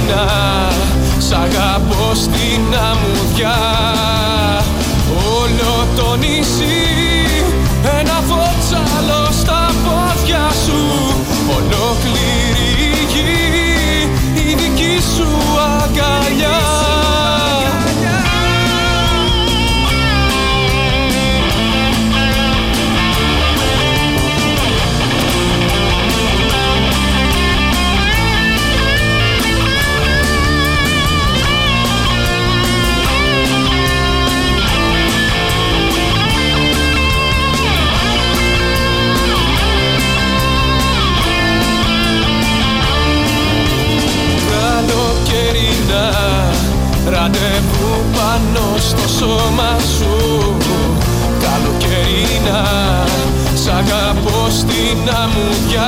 Καλοκαίρινα, σ' αγαπώ στην αμμουδιά. Όλο το νησί, ένα φότσαλο στα πόδια σου. Ολόκληρη η γη, η δική σου αγκαλιά. Ραντεβού πάνω στο σώμα σου. Καλοκαίρινα, σ' αγαπώ στην αμμουδιά.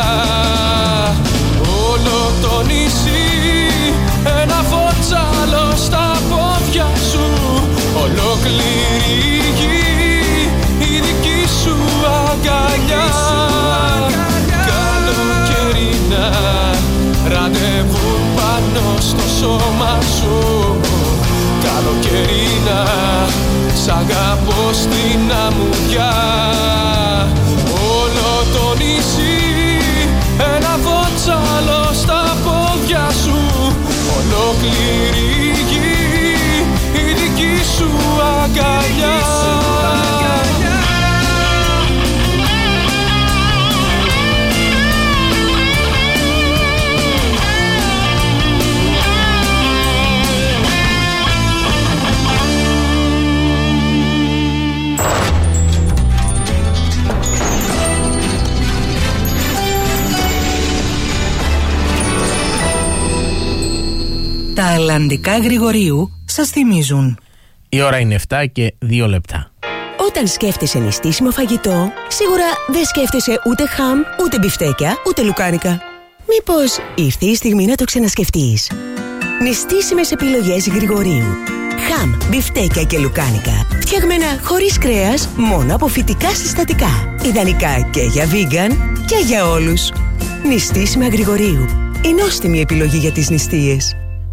Όλο το νησί, ένα φότσαλο στα πόδια σου. Ολόκληρη η γη, η δική σου αγκαλιά. Καλοκαίρινα, ραντεβού πάνω στο σώμα σου. Καλοκαίρινα, σ' αγαπώ στην αμμουδιά. Όλο το νησί, ένα βότσαλο στα πόδια σου. Ολόκληρη η γη, η δική σου αγκαλιά. Τα αλλαντικά Γρηγορίου σας θυμίζουν. Η ώρα είναι 7 και 2 λεπτά. Όταν σκέφτεσαι νηστίσιμο φαγητό, σίγουρα δεν σκέφτεσαι ούτε χαμ, ούτε μπιφτέκια, ούτε λουκάνικα. Μήπως ήρθε η στιγμή να το ξανασκεφτείς? Νηστίσιμες επιλογές Γρηγορίου. Χαμ, μπιφτέκια και λουκάνικα. Φτιαγμένα χωρίς κρέας, μόνο από φυτικά συστατικά. Ιδανικά και για vegan και για όλους. Νηστίσιμα Γρηγορίου. Η νόστιμη επιλογή για τις νηστείες.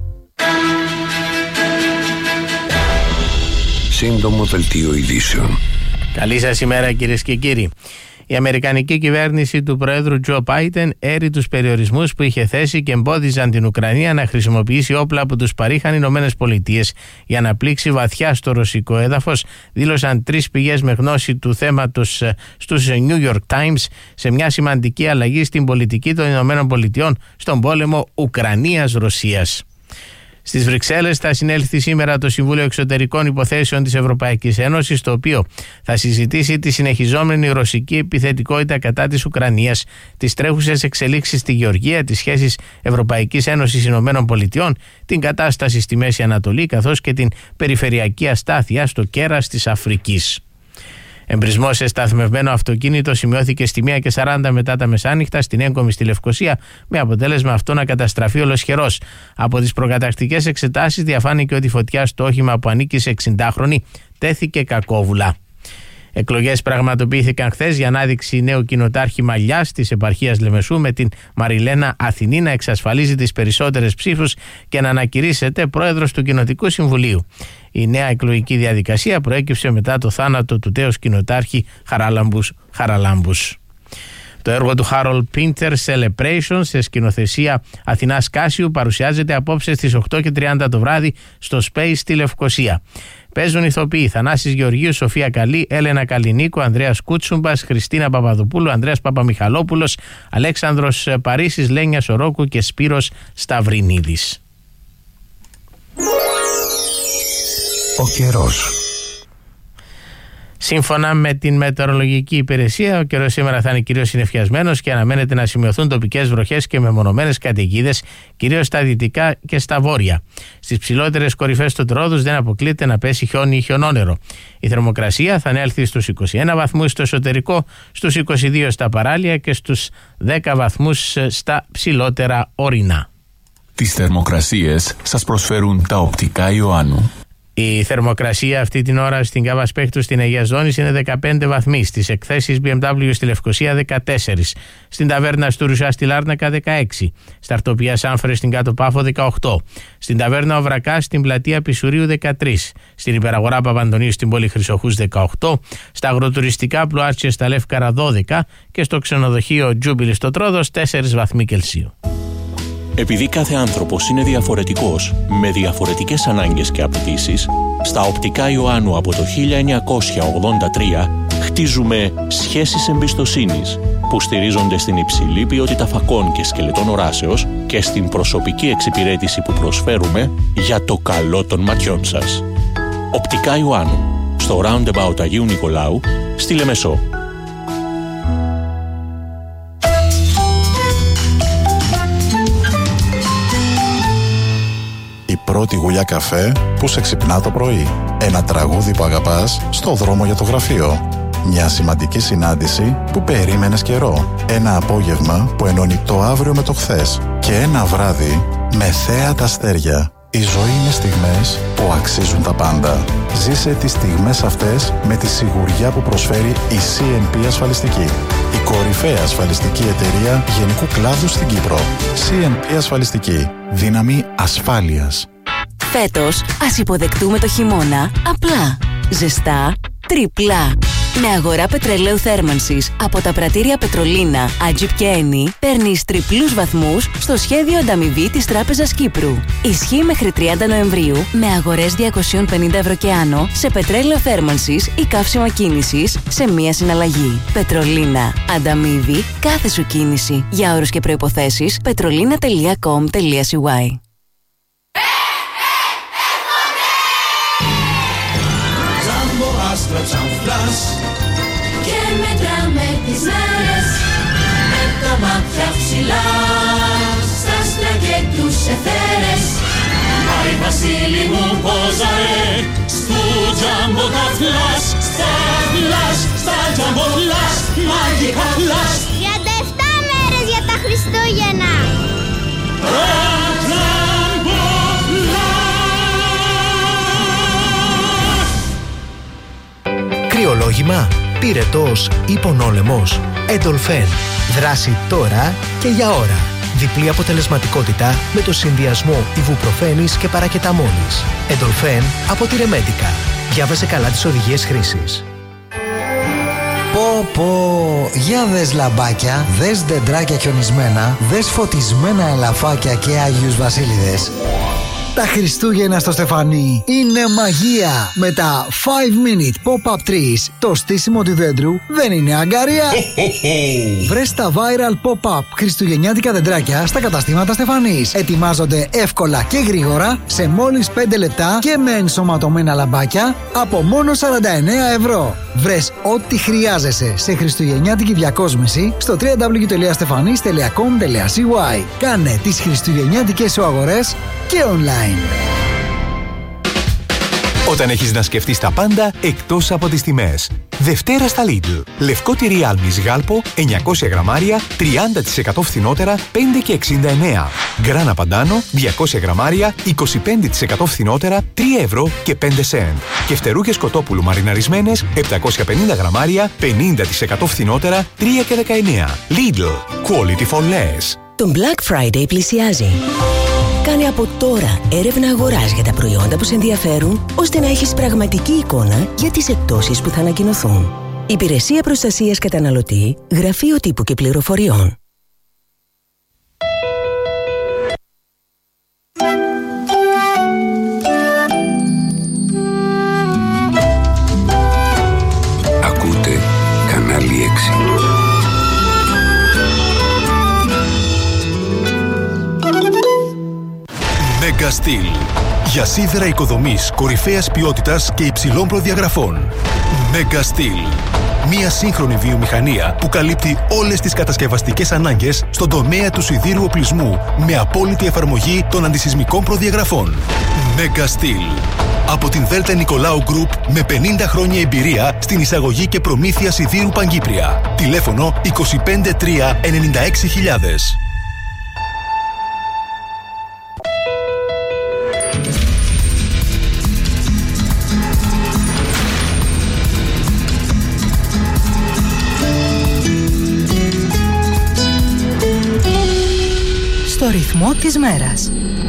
Σύντομο δελτίο ειδήσεων. Καλή σας ημέρα, κυρίες και κύριοι. Η αμερικανική κυβέρνηση του Προέδρου Τζο Μπάιντεν έρει τους περιορισμούς που είχε θέσει και εμπόδιζαν την Ουκρανία να χρησιμοποιήσει όπλα που τους παρήχαν οι Ηνωμένες Πολιτείες για να πλήξει βαθιά στο ρωσικό έδαφος, δήλωσαν 3 πηγές με γνώση του θέματος στους New York Times σε μια σημαντική αλλαγή στην πολιτική των Ηνωμένων Πολιτειών στον πόλεμο Ουκρανίας-Ρωσίας. Στις Βρυξέλλες θα συνέλθει σήμερα το Συμβούλιο Εξωτερικών Υποθέσεων της Ευρωπαϊκής Ένωσης, το οποίο θα συζητήσει τη συνεχιζόμενη ρωσική επιθετικότητα κατά της Ουκρανίας, τις τρέχουσες εξελίξεις στη Γεωργία, τις σχέσεις Ευρωπαϊκής Ένωσης Ηνωμένων Πολιτειών, την κατάσταση στη Μέση Ανατολή, καθώς και την περιφερειακή αστάθεια στο κέρας της Αφρικής. Εμπρισμός σε σταθμευμένο αυτοκίνητο σημειώθηκε στη 1:40 μετά τα μεσάνυχτα στην Έγκομη στη Λευκοσία, με αποτέλεσμα αυτό να καταστραφεί ολοσχερός. Από τις προκαταρκτικές εξετάσεις διαφάνηκε ότι η φωτιά στο όχημα που ανήκει σε 60χρονη τέθηκε κακόβουλα. Εκλογές πραγματοποιήθηκαν χθες για ανάδειξη νέου κοινοτάρχη Μαλιάς της επαρχίας Λεμεσού, με την Μαριλένα Αθηνή να εξασφαλίζει τις περισσότερες ψήφους και να ανακηρύσσεται πρόεδρος του Κοινοτικού Συμβουλίου. Η νέα εκλογική διαδικασία προέκυψε μετά το θάνατο του τέος κοινοτάρχη Χαραλάμπους. Το έργο του Harold Pinter Celebration σε σκηνοθεσία Αθηνάς Κάσιου παρουσιάζεται απόψε στις 8:30 το βράδυ στο Space στη Λευκοσία. Παίζουν ηθοποιοί Θανάσης Γεωργίου, Σοφία Καλή, Έλενα Καλινίκου, Ανδρέας Κούτσουμπας, Χριστίνα Παπαδοπούλου, Ανδρέας Παπαμιχαλόπουλος, Αλέξανδρος Παρίσης, Λένια Σορόκου και Σπύρος Σταυρινίδης. Ο καιρός. Σύμφωνα με την μετεωρολογική υπηρεσία, ο καιρός σήμερα θα είναι κυρίως συννεφιασμένος και αναμένεται να σημειωθούν τοπικές βροχές και μεμονωμένες καταιγίδες, κυρίως στα δυτικά και στα βόρεια. Στις ψηλότερες κορυφές του Τρόδους δεν αποκλείεται να πέσει χιόνι ή χιονόνερο. Η θερμοκρασία θα ανέλθει στους 21 βαθμούς στο εσωτερικό, στους 22 στα παράλια και στους 10 βαθμούς στα ψηλότερα ορεινά. Τις θερμοκρασίες σας προσφέρουν τα οπτικά Ιωάννου. Η θερμοκρασία αυτή την ώρα στην Κάβα Σπέκτου στην Αγία Ζώνης είναι 15 βαθμοί. Στις εκθέσεις BMW στη Λευκοσία 14. Στην ταβέρνα Στουρουσά στη Λάρνακα 16. Στα Αρτοπία Σάμφρες στην Κάτω Πάφο 18. Στην ταβέρνα Οβρακά στην πλατεία Πισουρίου 13. Στην υπεραγορά Παπαντονίου στην πόλη Χρυσοχούς 18. Στα αγροτουριστικά Πλουάρτσια στα Λεύκαρα 12. Και στο ξενοδοχείο Τζούμπιλι στο Τρόδος 4 βαθμοί Κελσίου. Επειδή κάθε άνθρωπος είναι διαφορετικός, με διαφορετικές ανάγκες και απαιτήσεις, στα Οπτικά Ιωάννου από το 1983 χτίζουμε σχέσεις εμπιστοσύνης που στηρίζονται στην υψηλή ποιότητα φακών και σκελετών οράσεως και στην προσωπική εξυπηρέτηση που προσφέρουμε για το καλό των ματιών σας. Οπτικά Ιωάννου, στο Roundabout Αγίου Νικολάου, στη Λεμεσό. Η πρώτη γουλιά καφέ που σε ξυπνά το πρωί. Ένα τραγούδι που αγαπάς στο δρόμο για το γραφείο. Μια σημαντική συνάντηση που περίμενες καιρό. Ένα απόγευμα που ενώνει το αύριο με το χθες. Και ένα βράδυ με θέα τα αστέρια. Η ζωή είναι στιγμές που αξίζουν τα πάντα. Ζήσε τις στιγμές αυτές με τη σιγουριά που προσφέρει η CNP Ασφαλιστική. Η κορυφαία ασφαλιστική εταιρεία γενικού κλάδου στην Κύπρο. CNP Ασφαλιστική. Δύναμη ασφάλειας. Φέτος, ας υποδεχτούμε το χειμώνα απλά, ζεστά, τριπλά. Με αγορά πετρελαίου θέρμανσης από τα πρατήρια Πετρολίνα, Ατζιπ και Eni, παίρνεις τριπλούς βαθμούς στο σχέδιο ανταμοιβή της Τράπεζας Κύπρου. Ισχύει μέχρι 30 Νοεμβρίου με αγορές 250 ευρώ και άνω σε πετρέλαιο θέρμανσης ή καύσιμα κίνησης σε μία συναλλαγή. Πετρολίνα. Ανταμοιβή κάθε σου κίνηση. Για όρους και προϋποθέσεις, petrolina.com.cy. Και μετράμε τις μέρες με τα μάτια ψηλά στα άστρα και τους εθέρες. Άι Βασίλη μου πόζαρε στου τζάμπο τα φλάς, στα φλάς, στα τζάμπο φλάς, μαγικά φλάς. 37 μέρες για τα Χριστούγεννα. Κρυολόγημα, πυρετός ή πονόλαιμος. Εντολφέν. Δράση τώρα και για ώρα. Διπλή αποτελεσματικότητα με το συνδυασμό ιβουπροφένης και παρακεταμόλης. Εντολφέν από τη Ρεμέντικα. Διάβασε καλά τις οδηγίες χρήσης. Πω, για δες λαμπάκια, δες δεντράκια χιονισμένα, δες φωτισμένα ελαφάκια και Άγιους Βασίλειδες. Τα Χριστούγεννα στο Στεφανί είναι μαγεία. Με τα 5-minute pop-up trees, το στήσιμο του δέντρου δεν είναι αγκαρία. Βρες τα viral pop-up χριστουγεννιάτικα δεντράκια στα καταστήματα Στεφανής. Ετοιμάζονται εύκολα και γρήγορα σε μόλις 5 λεπτά και με ενσωματωμένα λαμπάκια από μόνο 49 ευρώ. Βρες ό,τι χρειάζεσαι σε χριστουγεννιάτικη διακόσμηση στο www.stefanis.com.cy. Κάνε τις χριστουγεννιάτικες σου αγορές και online. Όταν έχεις να σκεφτείς τα πάντα εκτός από τις τιμές. Δευτέρα στα Lidl. Λευκό τυρί άλμης γάλπο 900 γραμμάρια 30% φθηνότερα 5,69. Γκράνα παντάνο 200 γραμμάρια 25% φθηνότερα 3 ευρώ και 5 σεντ. Και φτερούγες κοτόπουλου μαριναρισμένες 750 γραμμάρια 50% φθηνότερα 3,19. Lidl. Quality for less. Το Black Friday πλησιάζει. Κάνε από τώρα έρευνα αγοράς για τα προϊόντα που σε ενδιαφέρουν, ώστε να έχεις πραγματική εικόνα για τις εκπτώσεις που θα ανακοινωθούν. Υπηρεσία Προστασίας Καταναλωτή, Γραφείο Τύπου και Πληροφοριών. Ακούτε κανάλι 6. Mega Steel. Για σίδερα οικοδομής κορυφαίας ποιότητας και υψηλών προδιαγραφών. Mega Steel. Μια σύγχρονη βιομηχανία που καλύπτει όλες τις κατασκευαστικές ανάγκες στον τομέα του σιδήρου οπλισμού με απόλυτη εφαρμογή των αντισυσμικών προδιαγραφών. Mega Steel. Από την Δέλτα Νικολάου Group με 50 χρόνια εμπειρία στην εισαγωγή και προμήθεια σιδήρου Παγκύπρια. Τηλέφωνο 253 96000. λογαριασμό της μέρας.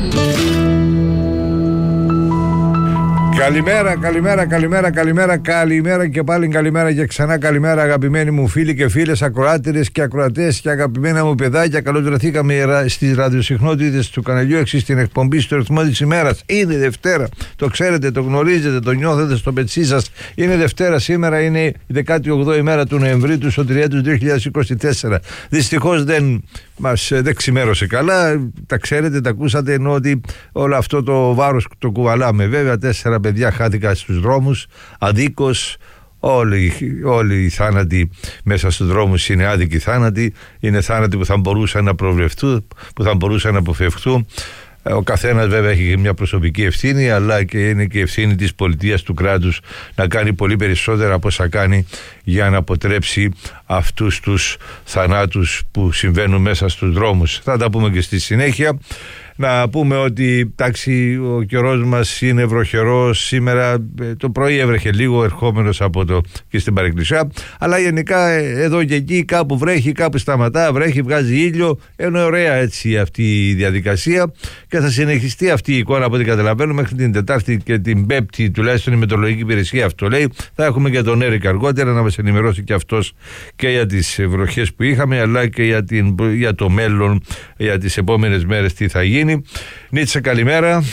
Καλημέρα και πάλι καλημέρα και ξανά καλημέρα, αγαπημένοι μου φίλοι και φίλες, ακροάτηρες και ακροατές και αγαπημένα μου παιδάκια. Καλώς βρεθήκαμε στις ραδιοσυχνότητες του καναλιού 6 στην εκπομπή στο ρυθμό της ημέρας. Είναι Δευτέρα, το ξέρετε, το γνωρίζετε, το νιώθετε στο πετσί σας. Είναι Δευτέρα, σήμερα είναι η 18η μέρα του Νοεμβρίου του Σωτηριέτου 2024. Δυστυχώς δεν ξημέρωσε καλά, τα ξέρετε, τα ακούσατε, ενώ ότι όλο αυτό το βάρος το κουβαλάμε. Βέβαια 4 παιδιά χάθηκαν στους δρόμους αδίκως. Όλοι οι θάνατοι μέσα στους δρόμους είναι άδικοι θάνατοι. Είναι θάνατοι που θα μπορούσαν να προβλεφθούν, που θα μπορούσαν να αποφευχθούν. Ο καθένας βέβαια έχει μια προσωπική ευθύνη, αλλά και είναι και ευθύνη της πολιτείας, του κράτους, να κάνει πολύ περισσότερα από όσα κάνει για να αποτρέψει αυτούς τους θανάτους που συμβαίνουν μέσα στους δρόμους. Θα τα πούμε και στη συνέχεια. Να πούμε ότι εντάξει, ο καιρός μας είναι βροχερός. Σήμερα το πρωί έβρεχε λίγο, ερχόμενος και στην Παρεκκλησιά, αλλά γενικά εδώ και εκεί κάπου βρέχει, κάπου σταματά, βρέχει, βγάζει ήλιο. Είναι ωραία έτσι αυτή η διαδικασία και θα συνεχιστεί αυτή η εικόνα από ό,τι καταλαβαίνω μέχρι την Τετάρτη και την Πέμπτη, τουλάχιστον η Μετεωρολογική Υπηρεσία αυτό λέει. Θα έχουμε και τον Έρικ αργότερα να μας ενημερώσει και αυτός και για τις βροχές που είχαμε, αλλά και για το μέλλον, για τις επόμενες μέρες τι θα γίνει. Νίτσα, καλημέρα.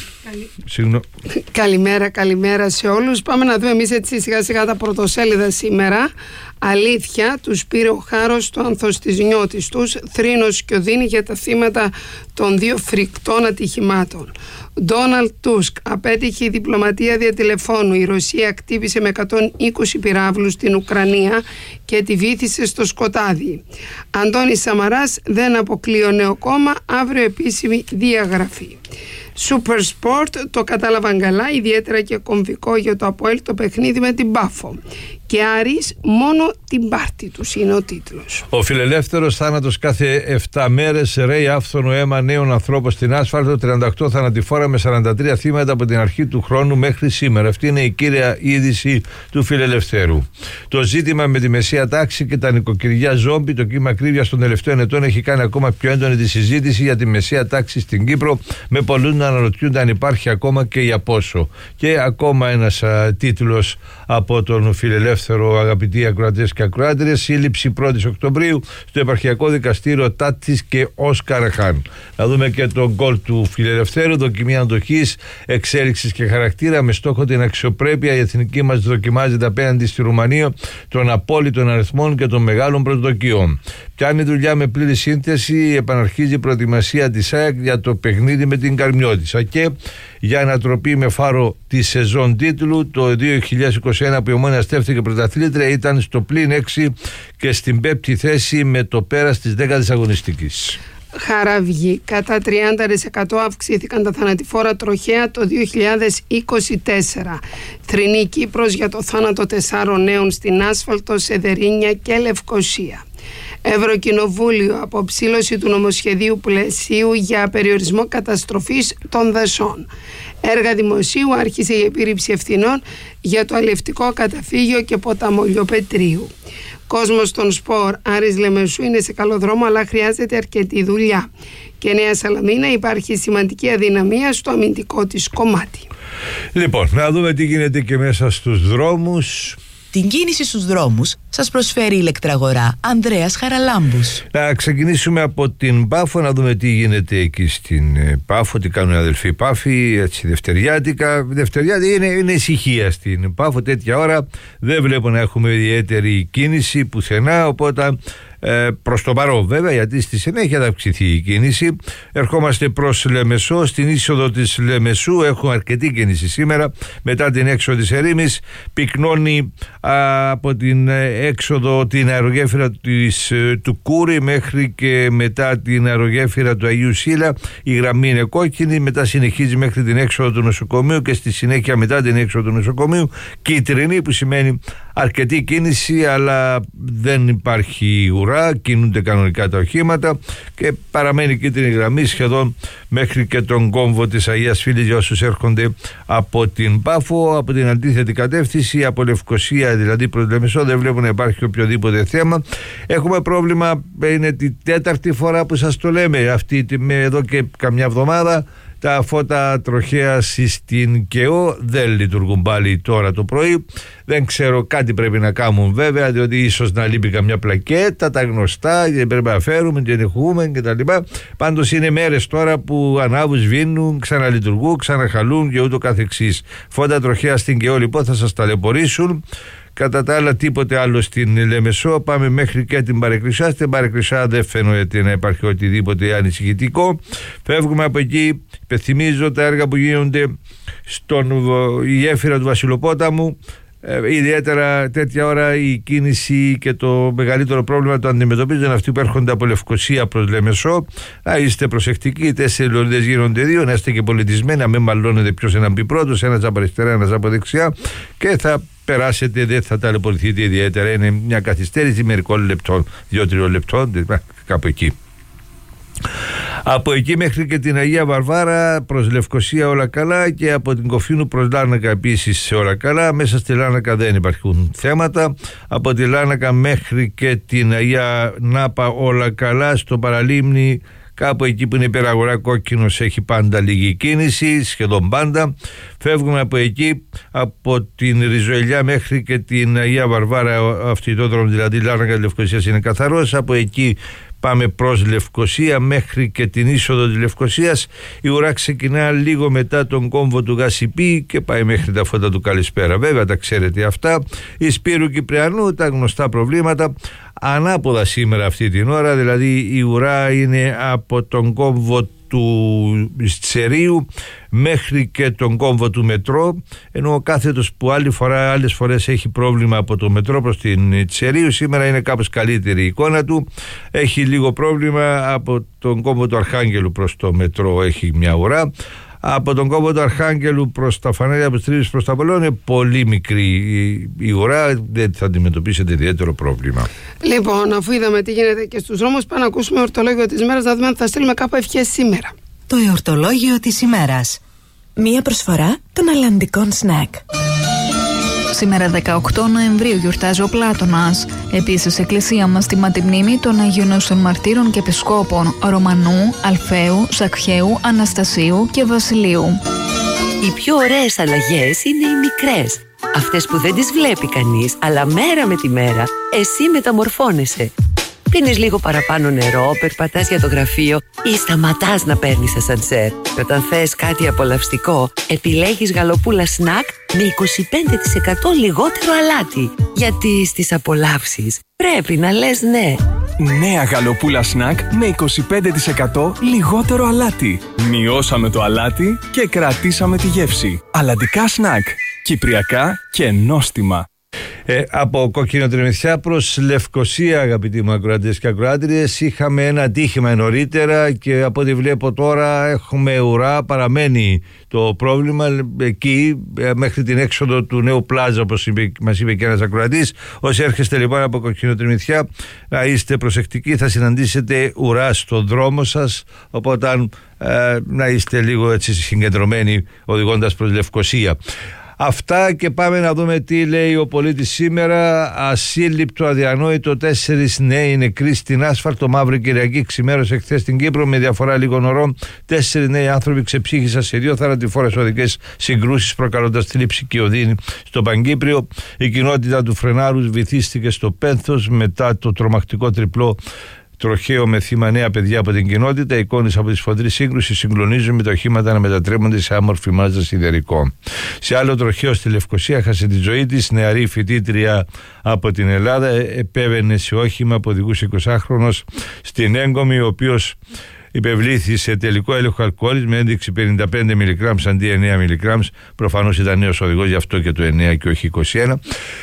Καλημέρα σε όλους. Πάμε να δούμε εμείς έτσι σιγά σιγά τα πρωτοσέλιδα σήμερα. Αλήθεια, τους πήρε ο χάρος το άνθος της νιώτης τους. Θρήνος και οδύνη για τα θύματα των 2 φρικτών ατυχημάτων. Ντόναλντ Τούσκ, απέτυχε η διπλωματία διατηλεφώνου. Η Ρωσία χτύπησε με 120 πυράβλους στην Ουκρανία και τη βύθισε στο σκοτάδι. Αντώνης Σαμαράς, δεν αποκλείω νέο κόμμα, αύριο επίσημη διαγραφή. Super Sport, το κατάλαβαν καλά, ιδιαίτερα και κομβικό για το ΑΠΟΕΛ το παιχνίδι με την Πάφο. Και Άρης, μόνο την πάρτη τους είναι ο τίτλος. Ο φιλελεύθερος θάνατος κάθε 7 μέρες, ρέει άφθονο αίμα νέων ανθρώπων στην άσφαλτο, 38 θανατηφόρα με 43 θύματα από την αρχή του χρόνου μέχρι σήμερα. Αυτή είναι η κύρια είδηση του φιλελευθέρου. Το ζήτημα με τη μεσαία τάξη και τα νοικοκυριά ζόμπι, το κύμα ακρίβειας των τελευταίων ετών έχει κάνει ακόμα πιο έντονη τη συζήτηση για τη μεσαία τάξη στην Κύπρο, με πολλούς να αναρωτιούνται αν υπάρχει ακόμα και για πόσο. Και ακόμα ένας τίτλος από τον φιλελεύθερο, αγαπητοί ακροατές και ακροάτριες, σύλληψη 1η Οκτωβρίου στο Επαρχιακό Δικαστήριο Τάτης και Όσκαρ Χάν. Να δούμε και τον γκολ του φιλελευθέρου, δοκιμή αντοχής, εξέλιξης και χαρακτήρα με στόχο την αξιοπρέπεια. Η εθνική μας δοκιμάζεται απέναντι στη Ρουμανία των απόλυτων αριθμών και των μεγάλων προσδοκιών. Πιάνει δουλειά με πλήρη σύνθεση, επαναρχίζει η προετοιμασία της ΑΕΚ για το παιχνίδι με την Καρμιώτισσα και για ανατροπή με φάρο τη σεζόν τίτλου. Το 2021 που η Ομόνοια στέφθηκε πρωταθλήτρια ήταν στο +6 και στην 5η θέση με το πέρας της 10ης αγωνιστικής. Χαραυγή. Κατά 30% αυξήθηκαν τα θανατηφόρα τροχαία το 2024. Θρηνή Κύπρος για το θάνατο 4 νέων στην άσφαλτο, Σεδερίνια και Λευκοσία. Ευρωκοινοβούλιο, αποψήλωση του νομοσχεδίου πλαισίου για περιορισμό καταστροφής των δασών. Έργα δημοσίου, άρχισε η επίρρηψη ευθυνών για το αλλιευτικό καταφύγιο και ποταμό Λιοπετρίου. Κόσμος των σπορ, Άρης Λεμεσού είναι σε καλό δρόμο, αλλά χρειάζεται αρκετή δουλειά. Και Νέα Σαλαμίνα, υπάρχει σημαντική αδυναμία στο αμυντικό της κομμάτι. Λοιπόν, να δούμε τι γίνεται και μέσα στους δρόμους. Την κίνηση στους δρόμους σας προσφέρει η ηλεκτραγορά Ανδρέας Χαραλάμπους. Να ξεκινήσουμε από την Πάφο, να δούμε τι γίνεται εκεί στην Πάφο, τι κάνουν οι αδελφοί Πάφοι, έτσι δευτεριάτικα. Είναι ησυχία στην Πάφο, τέτοια ώρα δεν βλέπω να έχουμε ιδιαίτερη κίνηση πουθενά, οπότε προς το παρόν βέβαια, γιατί στη συνέχεια θα αυξηθεί η κίνηση. Ερχόμαστε προς Λεμεσό. Στην είσοδο της Λεμεσού έχουμε αρκετή κίνηση σήμερα μετά την έξοδο της ερήμης. Πυκνώνει από την έξοδο την αερογέφυρα του Κούρη μέχρι και μετά την αερογέφυρα του Αγίου Σίλα. Η γραμμή είναι κόκκινη, μετά συνεχίζει μέχρι την έξοδο του νοσοκομείου και στη συνέχεια μετά την έξοδο του νοσοκομείου κίτρινη, που σημαίνει αρκετή κίνηση, αλλά δεν υπάρχει ουρά, κινούνται κανονικά τα οχήματα και παραμένει κίτρινη γραμμή σχεδόν μέχρι και τον κόμβο της Αγίας Φύλης για όσους έρχονται από την Πάφο. Από την αντίθετη κατεύθυνση, από Λευκοσία δηλαδή προς Λεμεσό, δεν βλέπω να υπάρχει οποιοδήποτε θέμα. Έχουμε πρόβλημα, είναι τη τέταρτη φορά που σας το λέμε, εδώ και καμιά εβδομάδα. Τα φώτα τροχέας στην ΚΕΟ δεν λειτουργούν πάλι τώρα το πρωί. Δεν ξέρω, κάτι πρέπει να κάνουν βέβαια, διότι ίσως να λείπει καμιά πλακέτα, τα γνωστά, και πρέπει να φέρουμε και ενεχούμε κτλ. Πάντως είναι μέρες τώρα που ανάβουν, σβήνουν, ξαναλειτουργούν, ξαναχαλούν και ούτω καθεξής. Φώτα τροχέας στην ΚΕΟ λοιπόν θα σας ταλαιπωρήσουν. Κατά τα άλλα τίποτε άλλο στην Λεμεσό. Πάμε μέχρι και την Παρεκκλησιά. Στην Παρεκκλησιά δεν φαίνεται να υπάρχει οτιδήποτε ανησυχητικό. Φεύγουμε από εκεί. Υπενθυμίζω τα έργα που γίνονται η γέφυρα του Βασιλοπόταμου. Ιδιαίτερα τέτοια ώρα η κίνηση και το μεγαλύτερο πρόβλημα το αντιμετωπίζουν αυτοί που έρχονται από Λευκοσία προς Λεμεσό. Να είστε προσεκτικοί, 4 λωρίδες γίνονται 2, να είστε και πολιτισμένοι, να μην μαλώνετε ποιος να μπει πρώτος, ένας από αριστερά, ένας από δεξιά, και θα περάσετε, δεν θα ταλαιπωρηθείτε ιδιαίτερα. Είναι μια καθυστέρηση μερικών λεπτών, 2-3 λεπτών, κάπου εκεί. Από εκεί μέχρι και την Αγία Βαρβάρα προς Λευκοσία όλα καλά, και από την Κοφίνου προς Λάρνακα επίσης όλα καλά. Μέσα στη Λάρνακα δεν υπάρχουν θέματα. Από τη Λάρνακα μέχρι και την Αγία Νάπα όλα καλά. Στο Παραλίμνη, κάπου εκεί που είναι υπεραγορά Κόκκινος, έχει πάντα λίγη κίνηση, σχεδόν πάντα. Φεύγουμε από εκεί, από την Ριζοελιά μέχρι και την Αγία Βαρβάρα, ο αυτοκινητόδρομος δηλαδή Λάρνακα Λευκοσίας είναι καθαρός. Από εκεί πάμε προς Λευκοσία μέχρι και την είσοδο της Λευκοσίας. Η ουρά ξεκινά λίγο μετά τον κόμβο του Γασιπί και πάει μέχρι τα φώτα του Καλησπέρα. Βέβαια τα ξέρετε αυτά. Η Σπύρου Κυπριανού, τα γνωστά προβλήματα. Ανάποδα σήμερα αυτή την ώρα, δηλαδή η ουρά είναι από τον κόμβο του Τσερίου μέχρι και τον κόμβο του μετρό, ενώ ο κάθετος που άλλες φορές έχει πρόβλημα από το μετρό προς την Τσερίου, σήμερα είναι κάπως καλύτερη η εικόνα του. Έχει λίγο πρόβλημα από τον κόμβο του Αρχάγγελου προς το μετρό, έχει μια ουρά. Από τον κόμβο του Αρχάγγελου προς τα Φανάρια, από τις Τρίβεις προς τα Απόλλωνα είναι πολύ μικρή η ουρά, δεν θα αντιμετωπίσετε ιδιαίτερο πρόβλημα. Λοιπόν, αφού είδαμε τι γίνεται και στους δρόμους, πάμε να ακούσουμε εορτολόγιο της ημέρας, να δούμε αν θα στείλουμε κάπου ευχές σήμερα. Το εορτολόγιο της ημέρας. Μία προσφορά των αλλαντικών σνακ. Σήμερα 18 Νοεμβρίου γιορτάζει ο Πλάτωνας. Επίσης, η εκκλησία μας τιμά τη μνήμη των Αγίων Μαρτύρων και Επισκόπων Ρωμανού, Αλφαίου, Σακχαίου, Αναστασίου και Βασιλείου. Οι πιο ωραίες αλλαγές είναι οι μικρές. Αυτές που δεν τις βλέπει κανείς, αλλά μέρα με τη μέρα εσύ μεταμορφώνεσαι. Πίνεις λίγο παραπάνω νερό, περπατάς για το γραφείο ή σταματάς να παίρνεις ασανσέρ. Και όταν θες κάτι απολαυστικό, επιλέγεις γαλοπούλα σνακ με 25% λιγότερο αλάτι. Γιατί στις απολαύσεις πρέπει να λες ναι. Νέα γαλοπούλα σνακ με 25% λιγότερο αλάτι. Μειώσαμε το αλάτι και κρατήσαμε τη γεύση. Αλλαντικά σνακ. Κυπριακά και νόστιμα. Από Κοκκινοτριμηθιά προς Λευκοσία, αγαπητοί μου ακροατές και ακροάτριες, είχαμε ένα ατύχημα νωρίτερα και από ό,τι βλέπω τώρα έχουμε ουρά. Παραμένει το πρόβλημα εκεί μέχρι την έξοδο του νέου πλάζα, όπως μας είπε και ένας ακροατής. Όσοι έρχεστε λοιπόν από Κοκκινοτριμηθιά, να είστε προσεκτικοί, θα συναντήσετε ουρά στον δρόμο σας, οπότε να είστε λίγο έτσι συγκεντρωμένοι οδηγώντας προς Λευκοσία. Αυτά, και πάμε να δούμε τι λέει ο πολίτης σήμερα. Ασύλληπτο, αδιανόητο, 4 νέοι νεκροί στην άσφαλτο. Μαύρη Κυριακή ξημέρωσε χθες στην Κύπρο με διαφορά λίγων ωρών. 4 νέοι άνθρωποι ξεψύχησαν σε 2 θανατηφόρες οδικές συγκρούσεις, προκαλώντας θλίψη και οδύνη στο Παγκύπριο. Η κοινότητα του Φρενάρου βυθίστηκε στο πένθος μετά το τρομακτικό τριπλό τροχαίο με θύμα νέα παιδιά από την κοινότητα. Εικόνες από τη σφοδρή σύγκρουση συγκλονίζουν με τα οχήματα να μετατρέπονται σε άμορφη μάζα σιδερικών. Σε άλλο τροχαίο στη Λευκοσία χάσε τη ζωή της νεαρή φοιτήτρια από την Ελλάδα. Επέβαινε σε όχημα που οδηγούσε 20χρονος στην Έγκομη, ο οποίος υπευλήθη σε τελικό έλεγχο αλκοόλης με ένδειξη 55 mg αντί 9 mg. Προφανώς ήταν νέος οδηγός, γι' αυτό και το 9 και όχι 21.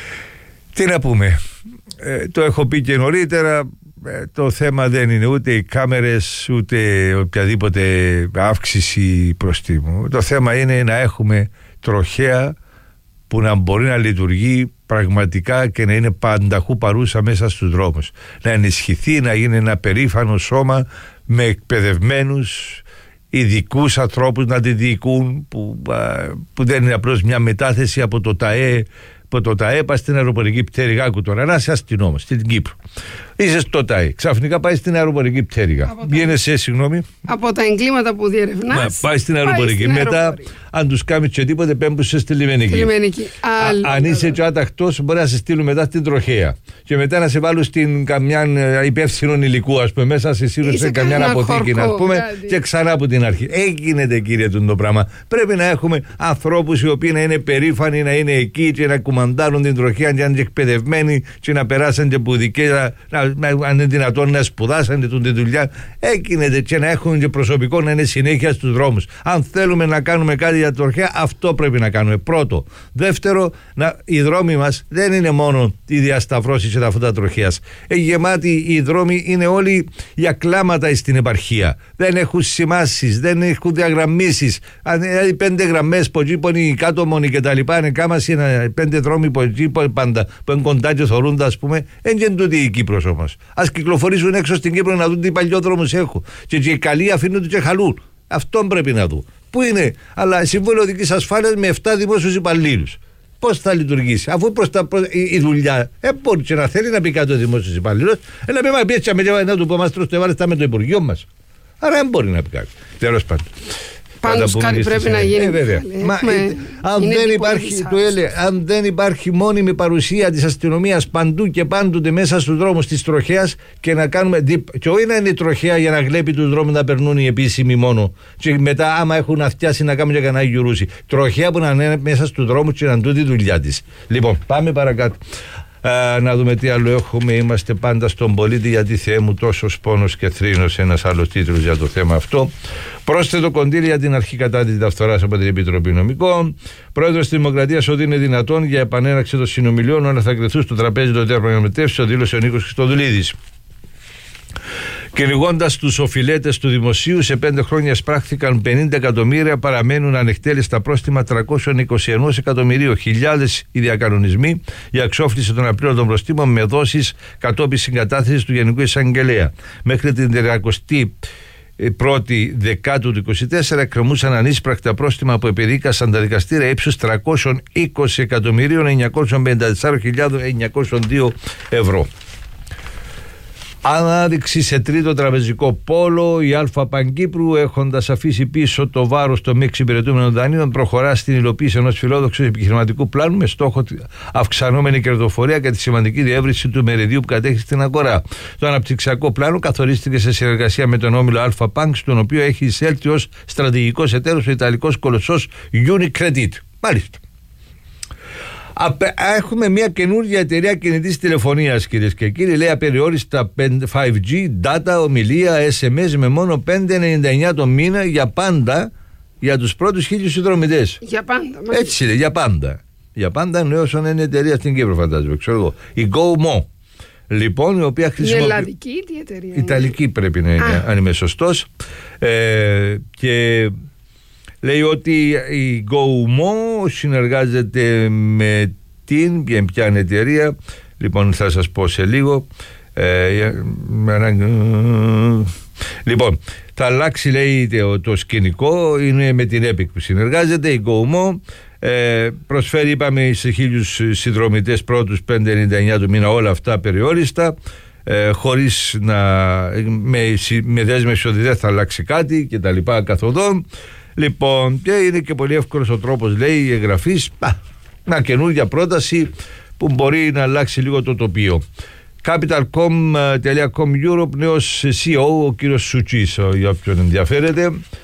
Τι να πούμε, το έχω πει και νωρίτερα. Το θέμα δεν είναι ούτε οι κάμερες ούτε οποιαδήποτε αύξηση προστίμου. Το θέμα είναι να έχουμε τροχαία που να μπορεί να λειτουργεί πραγματικά και να είναι πανταχού παρούσα μέσα στους δρόμους. Να ενισχυθεί, να γίνει ένα περήφανο σώμα με εκπαιδευμένους ειδικούς ανθρώπους να τη διοικούν, που δεν είναι απλώς μια μετάθεση από το ΤΑΕ, πας στην αεροπορική πτέρυγα. Άκου τώρα, να είσαι αστυνόμος στην Κύπρο. Είσαι στο ΤΑΕ, ξαφνικά πάει στην αεροπορική πτέρυγα. Γίνεσαι, συγγνώμη. Από τα εγκλήματα που διερευνάς. Πάει στην αεροπορική. Μετά, αν τους κάνεις και τίποτε, πέμπουσες στη λιμενική. Αν είσαι και άταχτος, μπορεί να σε στείλουν μετά στην τροχέα. Και μετά να σε βάλουν στην καμιά υπεύθυνον υλικού, ας πούμε, μέσα σε σύρουν σε καμιά αποθήκη, να πούμε, και ξανά από την αρχή. Έγινε, κύριε, το πράγμα. Πρέπει να έχουμε ανθρώπους οι οποίοι να είναι περήφανοι, να είναι εκεί και να κουμαντάρουν την τροχέα, και να είναι εκπαιδευμένοι και να περάσουν και πουδικές, αν είναι δυνατόν να σπουδάσουν τη δουλειά. Έγινε και να έχουν και προσωπικό να είναι συνέχεια στους δρόμους. Αν θέλουμε να κάνουμε κάτι για τροχέα, αυτό πρέπει να κάνουμε. Πρώτο. Δεύτερο, οι δρόμοι μας δεν είναι μόνο οι διασταυρώσεις και τα φώτα τροχέας. Γεμάτοι οι δρόμοι είναι όλοι για κλάματα στην επαρχία. Δεν έχουν σημάσεις, δεν έχουν διαγραμμίσεις. Δηλαδή 5 γραμμές που εκεί είναι κάτω μόνοι και τα λοιπά, είναι κάμαση 5 δρόμοι που εκεί πάντα που είναι κοντά και θωρούντα, ας πούμε. Είναι τούτη η Κύπρος όμως. Ας κυκλοφορήσουν έξω στην Κύπρο να δουν τι παλιόδρομους έχουν. Και οι καλοί αφήνουν και χαλούν. Αυτό πρέπει να δουν. Πού είναι, αλλά συμβόλαιο οδικής ασφάλειας με 7 δημόσιους υπαλλήλους. Πώς θα λειτουργήσει, αφού η δουλειά μπορεί και να θέλει να πει κάτι ο δημόσιος υπαλλήλος, να πει μα πιέτσα να του πω μας το έβαλε με το Υπουργείο μας. Άρα δεν μπορεί να πει κάτι. Τέλος πάντων. Πάντως κάτι πρέπει να γίνει. Αν δεν υπάρχει μόνιμη παρουσία της αστυνομίας παντού και πάντοτε μέσα στους δρόμους της τροχέας, και να κάνουμε. Και όχι να είναι η τροχέα για να γλέπει τους δρόμους να περνούν οι επίσημοι μόνο. Και μετά, άμα έχουν αυτιάσει, να κάνουν και κανένα γιουρούσι. Τροχέα που να είναι μέσα στους δρόμους και να είναι τούτη η δουλειά της. Λοιπόν, πάμε παρακάτω. Να δούμε τι άλλο έχουμε. Είμαστε πάντα στον πολίτη, γιατί Θεέ μου τόσος πόνος και θρήνος, ένας άλλος τίτλος για το θέμα αυτό. Πρόσθετο κονδύλι για την αρχή κατά της διαφθοράς από την Επιτροπή Νομικών. Πρόεδρος της Δημοκρατίας, ότι είναι δυνατόν για επανέναρξη των συνομιλιών όλα θα κρυθούν στο τραπέζι των διαπραγματεύσεων, δήλωσε ο Νίκος Χριστοδουλίδης. Κυνηγώντας τους οφειλέτες του δημοσίου, σε 5 χρόνια σπράχθηκαν 50 εκατομμύρια, παραμένουν ανεκτέλεστα πρόστιμα 321 εκατομμυρίου. Χιλιάδες οι διακανονισμοί για εξόφληση των απλήρωτων προστίμων με δόσεις κατόπιν συγκατάθεσης του Γενικού Εισαγγελέα. Μέχρι την 31η Δεκάτου του 2024 εκκρεμούσαν ανίσπρακτα πρόστιμα που επεδίκασαν τα δικαστήρια ύψους 320.954.902 ευρώ. Ανάδειξη σε τρίτο τραπεζικό πόλο. Η Αλφα Παγκύπρου, έχοντας αφήσει πίσω το βάρος των μη εξυπηρετούμενων δανείων, προχωρά στην υλοποίηση ενός φιλόδοξου επιχειρηματικού πλάνου με στόχο αυξανόμενη κερδοφορία και τη σημαντική διεύρυνση του μεριδίου που κατέχει στην αγορά. Το αναπτυξιακό πλάνο καθορίστηκε σε συνεργασία με τον όμιλο Alpha Bank, στον οποίο έχει εισέλθει ως στρατηγικός εταίρος ο ιταλικός κολοσσός Unicredit. Μάλιστα. Έχουμε μια καινούργια εταιρεία κινητής τηλεφωνίας, κυρίες και κύριοι. Λέει απεριόριστα 5G, data, ομιλία, SMS με μόνο 5,99 το μήνα για πάντα για τους πρώτους 1.000 συνδρομητές. Για πάντα. Έτσι είναι, για πάντα. Για πάντα, νέωσον είναι εταιρεία στην Κύπρο, φαντάζομαι. Ξέρω εγώ. Η GoMo. Λοιπόν, η οποία χρησιμοποιεί. Είναι ελλαδική ή τι εταιρεία? Ιταλική πρέπει να είναι, αν είμαι σωστός. Και λέει ότι η GoMo συνεργάζεται με ποια είναι εταιρεία. Λοιπόν, θα σας πω σε λίγο. Λοιπόν, θα αλλάξει, λέει, το σκηνικό. Είναι με την Epic που συνεργάζεται. Η GoMo προσφέρει, είπαμε, σε 1.000 συνδρομητές πρώτους 5,99 του μήνα, όλα αυτά περιόριστα, χωρίς με δέσμευση ότι δεν θα αλλάξει κάτι και τα λοιπά καθοδόν. Λοιπόν, και είναι και πολύ εύκολος ο τρόπος, λέει, εγγραφής. Μια καινούργια πρόταση που μπορεί να αλλάξει λίγο το τοπίο. Capitalcom.com Europe, νέος CEO, ο κύριος Σουτσής, για όποιον ενδιαφέρεται.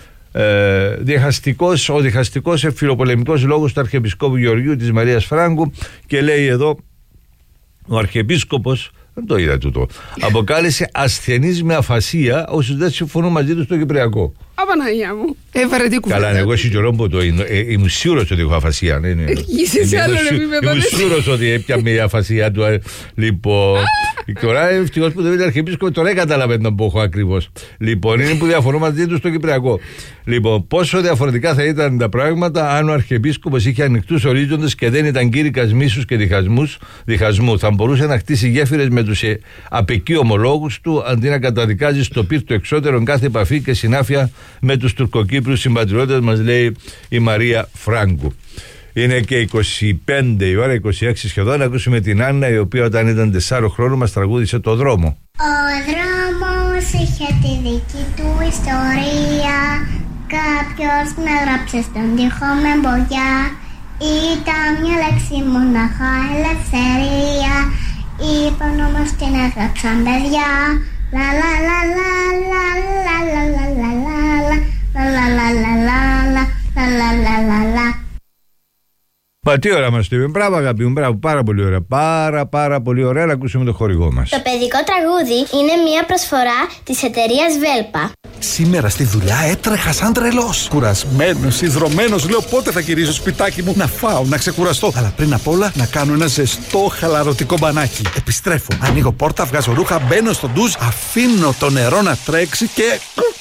Ο διχαστικός εφιλοπολεμικός λόγος του Αρχιεπισκόπου Γεωργίου της Μαρίας Φράγκου, και λέει εδώ ο Αρχιεπίσκοπος, δεν το είδα τούτο, αποκάλεσε ασθενείς με αφασία όσους δεν συμφωνούν μαζί του στο Κυπριακό. Απαναγία μου. Βαρετή κουβέντα. Καλά, εγώ εσύ και ρόμποτο ήμουν σίγουρος ότι έχω αφασία. Είσαι άλλο επίπεδο. Ήμουν σίγουρος ότι έπιαμε η αφασία του. Λοιπόν, τώρα ευτυχώς που δεν είναι αρχιεπίσκοπο, τώρα καταλαβαίνω που έχω ακριβώς. Λοιπόν, είναι που διαφορώ μαζί του στο Κυπριακό. Λοιπόν, πόσο διαφορετικά θα ήταν τα πράγματα αν ο Αρχιεπίσκοπος είχε ανοιχτούς ορίζοντες και δεν ήταν κήρυκας μίσους και διχασμού. Θα μπορούσε να χτίσει γέφυρες με τους απικοί ομολόγους του, αντί να καταδικάζει στο πύρτο εξώτερον κάθε επαφή και συνάφεια με τους τουρκοκύπριους συμπατριώτες, μας λέει η Μαρία Φράγκου. Είναι και 25 η ώρα, 26 σχεδόν. Ακούσουμε την Άννα, η οποία όταν ήταν 4 χρόνων μας τραγούδισε το δρόμο. Ο δρόμος είχε τη δική του ιστορία. Κάποιος με έγραψε στον τοίχο με μπογιά. Ήταν μια λέξη μονάχα, ελευθερία. Είπαν όμως την έγραψαν παιδιά. Λα λα λα λα λα λα λα λα λα λα λα λα λα λα λα. Μα τι ώρα μας το είπε, μπράβο αγάπη μου, μπράβο, πάρα πολύ ωραία, πάρα πολύ ωραία, να ακούσουμε το χορηγό μας. Το παιδικό τραγούδι είναι μια προσφορά της εταιρείας Βέλπα. Σήμερα στη δουλειά έτρεχα σαν τρελός. Κουρασμένος, ιδρωμένος, λέω πότε θα γυρίσω σπιτάκι μου να φάω, να ξεκουραστώ. Αλλά πριν απ' όλα να κάνω ένα ζεστό χαλαρωτικό μπανάκι. Επιστρέφω, ανοίγω πόρτα, βγάζω ρούχα, μπαίνω στο ντουζ, αφήνω το νερό να τρέξει και...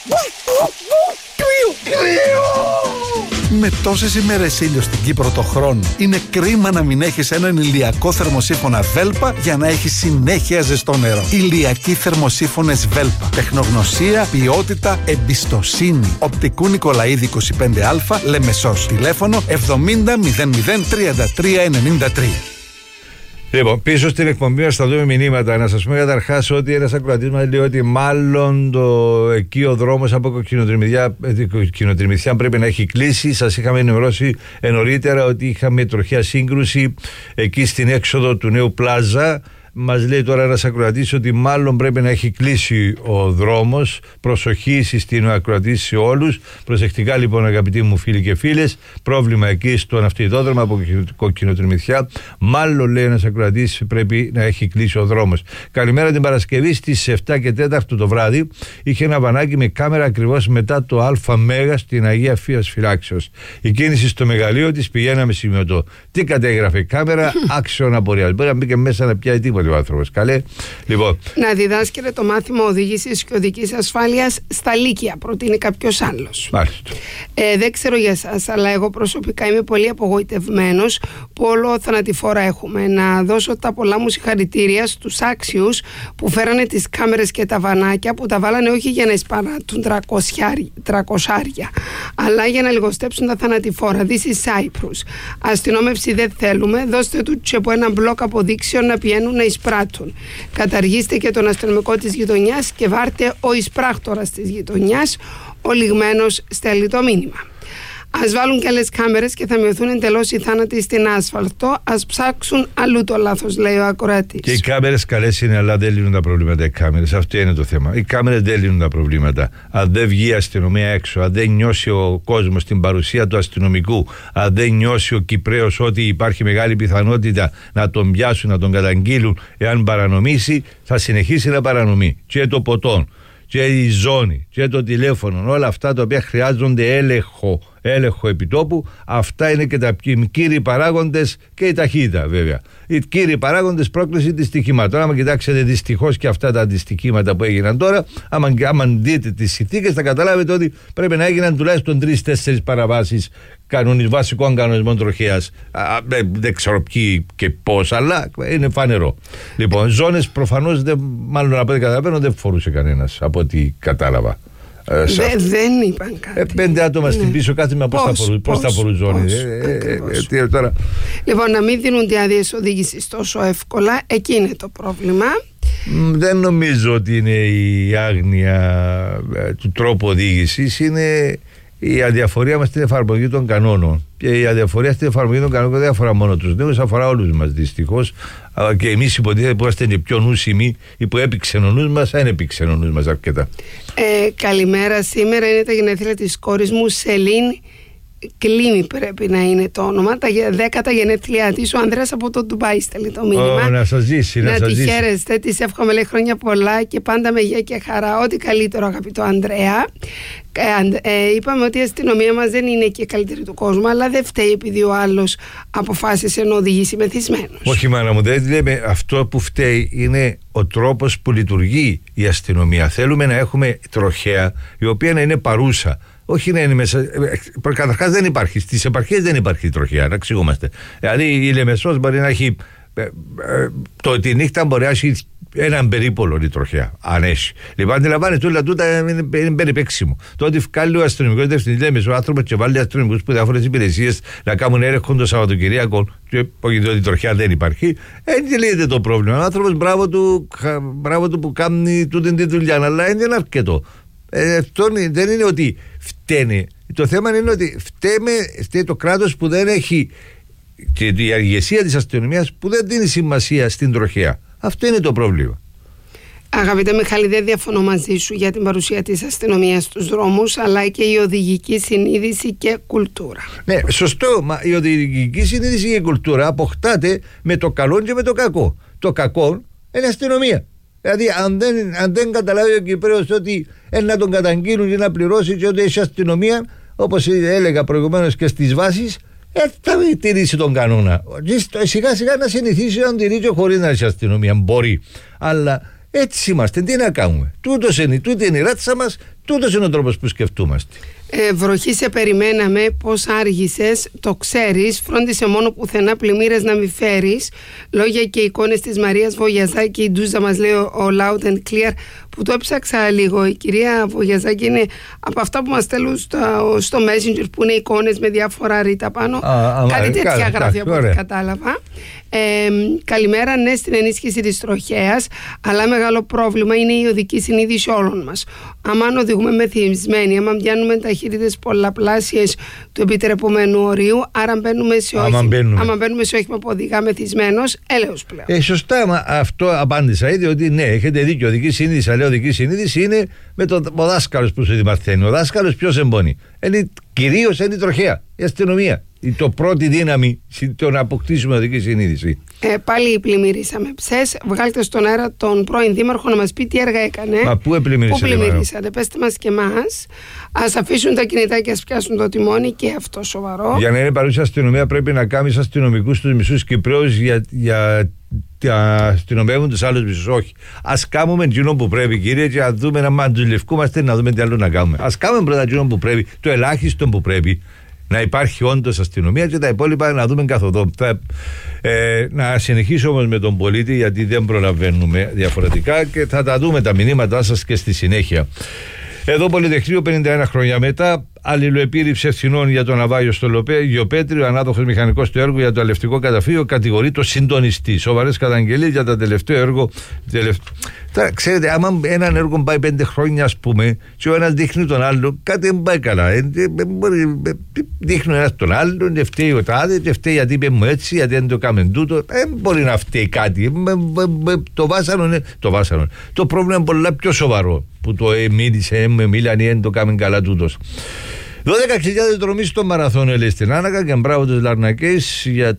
Με τόσες ημέρες ήλιο στην Κύπρο το χρόνο, είναι κρίμα να μην έχεις έναν ηλιακό θερμοσύφωνα Βέλπα για να έχεις συνέχεια ζεστό νερό. Ηλιακοί θερμοσύφωνες Βέλπα. Τεχνογνωσία, ποιότητα, εμπιστοσύνη. Οπτικού Νικολαίδη 25Α, Λεμεσός. Τηλέφωνο 70 00 33 93. Λοιπόν, πίσω στην εκπομπή μας θα δούμε μηνύματα. Να σας πούμε καταρχάς ότι ένας ακροατής μας λέει ότι μάλλον εκεί ο δρόμος από Κοκκινοτριμηθιά πρέπει να έχει κλείσει. Σας είχαμε ενημερώσει νωρίτερα ότι είχαμε τροχαία σύγκρουση εκεί στην έξοδο του νέου Πλάζα. Μας λέει τώρα ένας ακροατής ότι μάλλον πρέπει να έχει κλείσει ο δρόμος. Προσοχή στην ακροατή σε όλους. Προσεκτικά λοιπόν αγαπητοί μου φίλοι και φίλες. Πρόβλημα εκεί στον αυτοκινητόδρομο από Κοκκινοτριμηθιά. Μάλλον λέει ένας ακροατής πρέπει να έχει κλείσει ο δρόμος. Καλημέρα, την Παρασκευή στις 7 και 4 το βράδυ είχε ένα βανάκι με κάμερα ακριβώς μετά το ΑΜ στην Αγία Φίας Φυλάξεως. Η κίνηση στο μεγαλείο της πηγαίναμε σημειωτό. Τι κατέγραφε η κάμερα, άξιον απορίας. Μπορεί να μπήκε μέσα να πιάει τίποτα ο άνθρωπος. Καλέ. Λοιπόν. Να διδάσκεται το μάθημα οδήγησης και οδικής ασφάλειας στα Λύκεια, προτείνει κάποιος άλλος. Μάλιστα. Δεν ξέρω για εσάς, αλλά εγώ προσωπικά είμαι πολύ απογοητευμένος που όλο θανατηφόρα έχουμε. Να δώσω τα πολλά μου συγχαρητήρια στους άξιους που φέρανε τις κάμερες και τα βανάκια, που τα βάλανε όχι για να εισπαράτουν 300, αλλά για να λιγοστέψουν τα θανατηφόρα. This is Cyprus. Αστυνόμευση δεν θέλουμε. Δώστε του και από ένα μπλοκ αποδείξεων να πηγαίνουν να εισπράττουν. Καταργήστε και τον αστυνομικό της γειτονιάς και βάρτε ο εισπράκτορας της γειτονιάς. Ο λιγμένος στέλνει το μήνυμα. Ας βάλουν και άλλες κάμερες και θα μειωθούν εντελώς οι θάνατοι στην άσφαλτο. Ας ψάξουν αλλού το λάθος, λέει ο ακροατής. Και οι κάμερες καλές είναι, αλλά δεν λύνουν τα προβλήματα οι κάμερες. Αυτό είναι το θέμα. Οι κάμερες δεν λύνουν τα προβλήματα. Αν δεν βγει η αστυνομία έξω, αν δεν νιώσει ο κόσμος την παρουσία του αστυνομικού, αν δεν νιώσει ο Κυπραίος ότι υπάρχει μεγάλη πιθανότητα να τον πιάσουν, να τον καταγγείλουν, εάν παρανομήσει, θα συνεχίσει να παρανομεί. Και το ποτόν, και η ζώνη, και το τηλέφωνο, όλα αυτά τα οποία χρειάζονται έλεγχο επιτόπου, αυτά είναι και τα κύριοι παράγοντες και η ταχύτητα βέβαια. Οι κύριοι παράγοντες πρόκληση δυστυχημάτων. Άμα κοιτάξετε δυστυχώς και αυτά τα αντιστοιχήματα που έγιναν τώρα, άμα δείτε τις συνθήκες, θα καταλάβετε ότι πρέπει να έγιναν τουλάχιστον 3-4 παραβάσεις βασικών κανονισμών τροχέας. Δεν ξέρω ποιοι και πώς, αλλά είναι φανερό. Λοιπόν, ζώνες προφανώς, μάλλον από ό,τι καταλαβαίνω, δεν φορούσε κανένας από ό,τι κατάλαβα. Δεν είπαν κάτι. 5 άτομα στην πίσω κάθιμα, πώς θα φορούν ζώνη. Τώρα. Λοιπόν, να μην δίνονται άδειες οδήγησης τόσο εύκολα, εκεί είναι το πρόβλημα. Δεν νομίζω ότι είναι η άγνοια του τρόπου οδήγησης, είναι η αδιαφορία μας στην εφαρμογή των κανόνων. Και η αδιαφορία στην εφαρμογή των κανόνων δεν αφορά μόνο τους νέους, αφορά όλους μας δυστυχώς. Και εμείς υποτίθεται που είμαστε οι πιο νουσιμοί, ή που έπηξε ο νους μας, δεν έπηξε ο νους μας αρκετά. Καλημέρα. Σήμερα είναι τα γενέθλια της κόρης μου, Σελήν Κλίμη πρέπει να είναι το όνομα. Τα 10η γενέθλιά της. Ο Ανδρέας από το Ντουμπάι στέλνει το μήνυμα. Να σας ζήσει, να σας τη ζήσει. χαίρεστε. Της εύχομαι, λέει, χρόνια πολλά και πάντα με υγεία και χαρά. Ό,τι καλύτερο, αγαπητό Ανδρέα. Είπαμε ότι η αστυνομία μας δεν είναι και η καλύτερη του κόσμου, αλλά δεν φταίει επειδή ο άλλος αποφάσισε να οδηγήσει μεθυσμένος. Όχι, μάνα μου, δεν λέμε. Αυτό που φταίει είναι ο τρόπος που λειτουργεί η αστυνομία. Θέλουμε να έχουμε τροχέα η οποία να είναι παρούσα. Όχι να είναι μέσα. Καταρχάς δεν υπάρχει. Στις επαρχίες δεν υπάρχει τροχέα, να εξηγούμαστε. Δηλαδή η Λεμεσός μπορεί να έχει. Τη νύχτα μπορεί να έχει έναν περίπολο η τροχέα, αν έχει. Λοιπόν, αντιλαμβάνεσαι όλα τούτα είναι περιπέξιμο. Το ότι βγάλει ο αστυνομικός διευθυντής Λέμεσο, ο άνθρωπος και βάλει αστυνομικούς που διάφορες υπηρεσίες να κάνουν έλεγχο το Σαββατοκυριακό, και η τροχέα δεν υπάρχει, δεν λύεται το πρόβλημα. Ο άνθρωπος μπράβο του που κάνει τούτη τη δουλειά, αλλά δεν είναι αρκετό. Δεν είναι ότι φταίνε. Το θέμα είναι ότι φταίει το κράτος που δεν έχει, και η ηγεσία της αστυνομίας που δεν δίνει σημασία στην τροχέα. Αυτό είναι το πρόβλημα. Αγαπητέ Μιχάλη, δεν διαφωνώ μαζί σου για την παρουσία της αστυνομίας στους δρόμους, αλλά και η οδηγική συνείδηση και κουλτούρα. Ναι, σωστό. Μα η οδηγική συνείδηση και η κουλτούρα αποκτάται με το καλό και με το κακό. Το κακό είναι αστυνομία. Δηλαδή, αν δεν καταλάβει ο Κυπρέος ότι να τον καταγγείλουν και να πληρώσει, και ότι έχει αστυνομία, όπως έλεγα προηγουμένως και στις βάσεις, θα τηρήσει τον κανόνα. Σιγά σιγά να συνηθίσει να τηρήσει χωρίς να έχει αστυνομία. Μπορεί. Αλλά έτσι είμαστε. Τι να κάνουμε. Τούτο είναι η ράτσα μας, τούτος είναι ο τρόπος που σκεφτούμαστε. Βροχή, σε περιμέναμε, πώς άργησες, το ξέρεις, φρόντισε μόνο πουθενά πλημμύρες να μην φέρεις. Λόγια και εικόνες της Μαρίας Βογιαζάκη, η Ντούζα μας λέει ο Loud and Clear, που το έψαξα λίγο. Η κυρία Βογιαζάκη είναι από αυτά που μας στέλνουν στο Messenger, που είναι εικόνες με διάφορα ρίτα πάνω. Κάτι τέτοια γράφει από ό,τι κατάλαβα. Καλημέρα, ναι, στην ενίσχυση της τροχέας, αλλά μεγάλο πρόβλημα είναι η οδική συνείδηση όλων μας. Άμα οδηγούμε μεθυσμένοι, άμα πιάνουμε ταχύτητες πολλαπλάσιες του επιτρεπωμένου ορίου, άρα μπαίνουμε σε όχημα που οδηγά μεθυσμένος, έλεος πλέον. Σωστά, αυτό απάντησα ήδη, ότι ναι, έχετε δίκιο. Οδική συνείδηση, αλλά οδική συνείδηση είναι με ο δάσκαλος που σου δημαρθαίνει. Ο δάσκαλος ποιος εμπώνει? Κυρίως είναι η τροχέα, η αστυνομία. Το πρώτη δύναμη το να αποκτήσουμε οδική συνείδηση. Πάλι πλημμυρίσαμε. Ψες, βγάλτε στον αέρα τον πρώην δήμαρχο να μας πει τι έργα έκανε. Μα πού πλημμυρίσατε? Πέστε μας και εμάς. Ας αφήσουν τα κινητά και ας πιάσουν το τιμόνι, και αυτό σοβαρό. Για να είναι παρούσα αστυνομία πρέπει να κάνει αστυνομικούς τους μισούς Κυπρέους για αστυνομεύουν τους άλλους μισούς. Όχι. Ας κάνουμε εκείνο που πρέπει, κύριε, και να δούμε, να τους να δούμε τι άλλο να κάνουμε. Ας κάνουμε πρώτα εκείνο που πρέπει, το ελάχιστο που πρέπει. Να υπάρχει όντως αστυνομία, και τα υπόλοιπα να δούμε καθοδό. Να συνεχίσω όμως με τον πολίτη, γιατί δεν προλαβαίνουμε διαφορετικά, και θα τα δούμε τα μηνύματά σας και στη συνέχεια. Εδώ Πολυτεχνείο 51 χρόνια μετά, αλληλοεπίρρηψη ευθυνών για το ναυάγιο στο Γεωπέτριο, ανάδοχος μηχανικός του έργου για το αλευτικό καταφύγιο, κατηγορεί το συντονιστή. Σοβαρές καταγγελίες για το τελευταίο έργο. Τώρα, ξέρετε, άμα έναν έργο πάει 5 χρόνια, ας πούμε, και ο ένας δείχνει τον άλλο, κάτι δεν πάει καλά. Δείχνει ο ένας τον άλλον, δεν φταίει ο τάδε, δεν φταίει γιατί είπε μου έτσι, γιατί δεν το κάνουμε τούτο. Δεν μπορεί να φταίει κάτι. Το βάσανο. Το πρόβλημα είναι πολλά πιο σοβαρό, που το μίλανε, δεν το κάνουμε καλά τούτος. 12.000 δρομείς στο μαραθώνιο, λέει, στην Άνακα, και μπράβο τους Λαρνακές για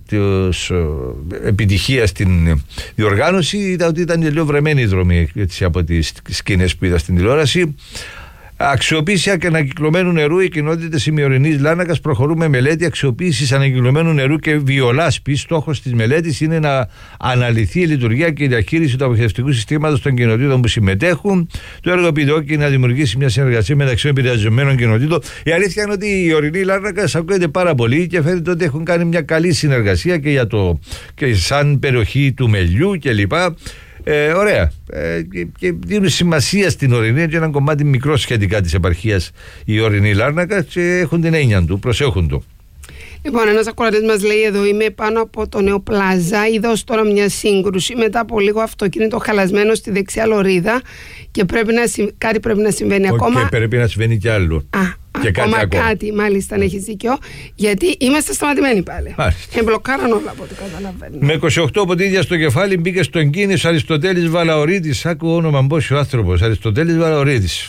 επιτυχία στην διοργάνωση. Είδα ότι ήταν λίγο βρεμένη η δρομή, έτσι, από τις σκηνές που είδα στην τηλεόραση. Αξιοποίηση ανακυκλωμένου νερού. Οι κοινότητες ημιορεινής Λάρνακας προχωρούν με μελέτη αξιοποίησης ανακυκλωμένου νερού και βιολάσπης. Στόχος της μελέτης είναι να αναλυθεί η λειτουργία και η διαχείριση του αποχαιρετικού συστήματος των κοινοτήτων που συμμετέχουν. Το έργο επιδιώκει να δημιουργήσει μια συνεργασία μεταξύ των επηρεαζομένων κοινοτήτων. Η αλήθεια είναι ότι η ορεινή Λάρνακας ακούγεται πάρα πολύ και φαίνεται ότι έχουν κάνει μια καλή συνεργασία και σαν περιοχή του μελιού κλπ. Ωραία. Και δίνουν σημασία στην ορεινή, και ένα κομμάτι μικρό σχετικά της επαρχίας η ορεινή Λάρνακα, και έχουν την έννοια του, προσέχουν το. Λοιπόν, ένας ακροατής μας λέει εδώ: είμαι πάνω από το Νέο Πλάζα. Είδα ως τώρα μια σύγκρουση μετά από λίγο αυτοκίνητο χαλασμένο στη δεξιά λωρίδα, και κάτι πρέπει να συμβαίνει ακόμα. Και πρέπει να συμβαίνει κι άλλο. Και κάτι, μάλιστα, αν έχεις δίκιο, γιατί είμαστε σταματημένοι πάλι. Εμπλοκάραν όλα από ό,τι καταλαβαίνω. Με 28 ποτήρια στο κεφάλι μπήκε στον κίνηση Αριστοτέλης Βαλαωρίτης. Άκου όνομα μπόσιο άνθρωπος, Αριστοτέλης Βαλαωρίτης.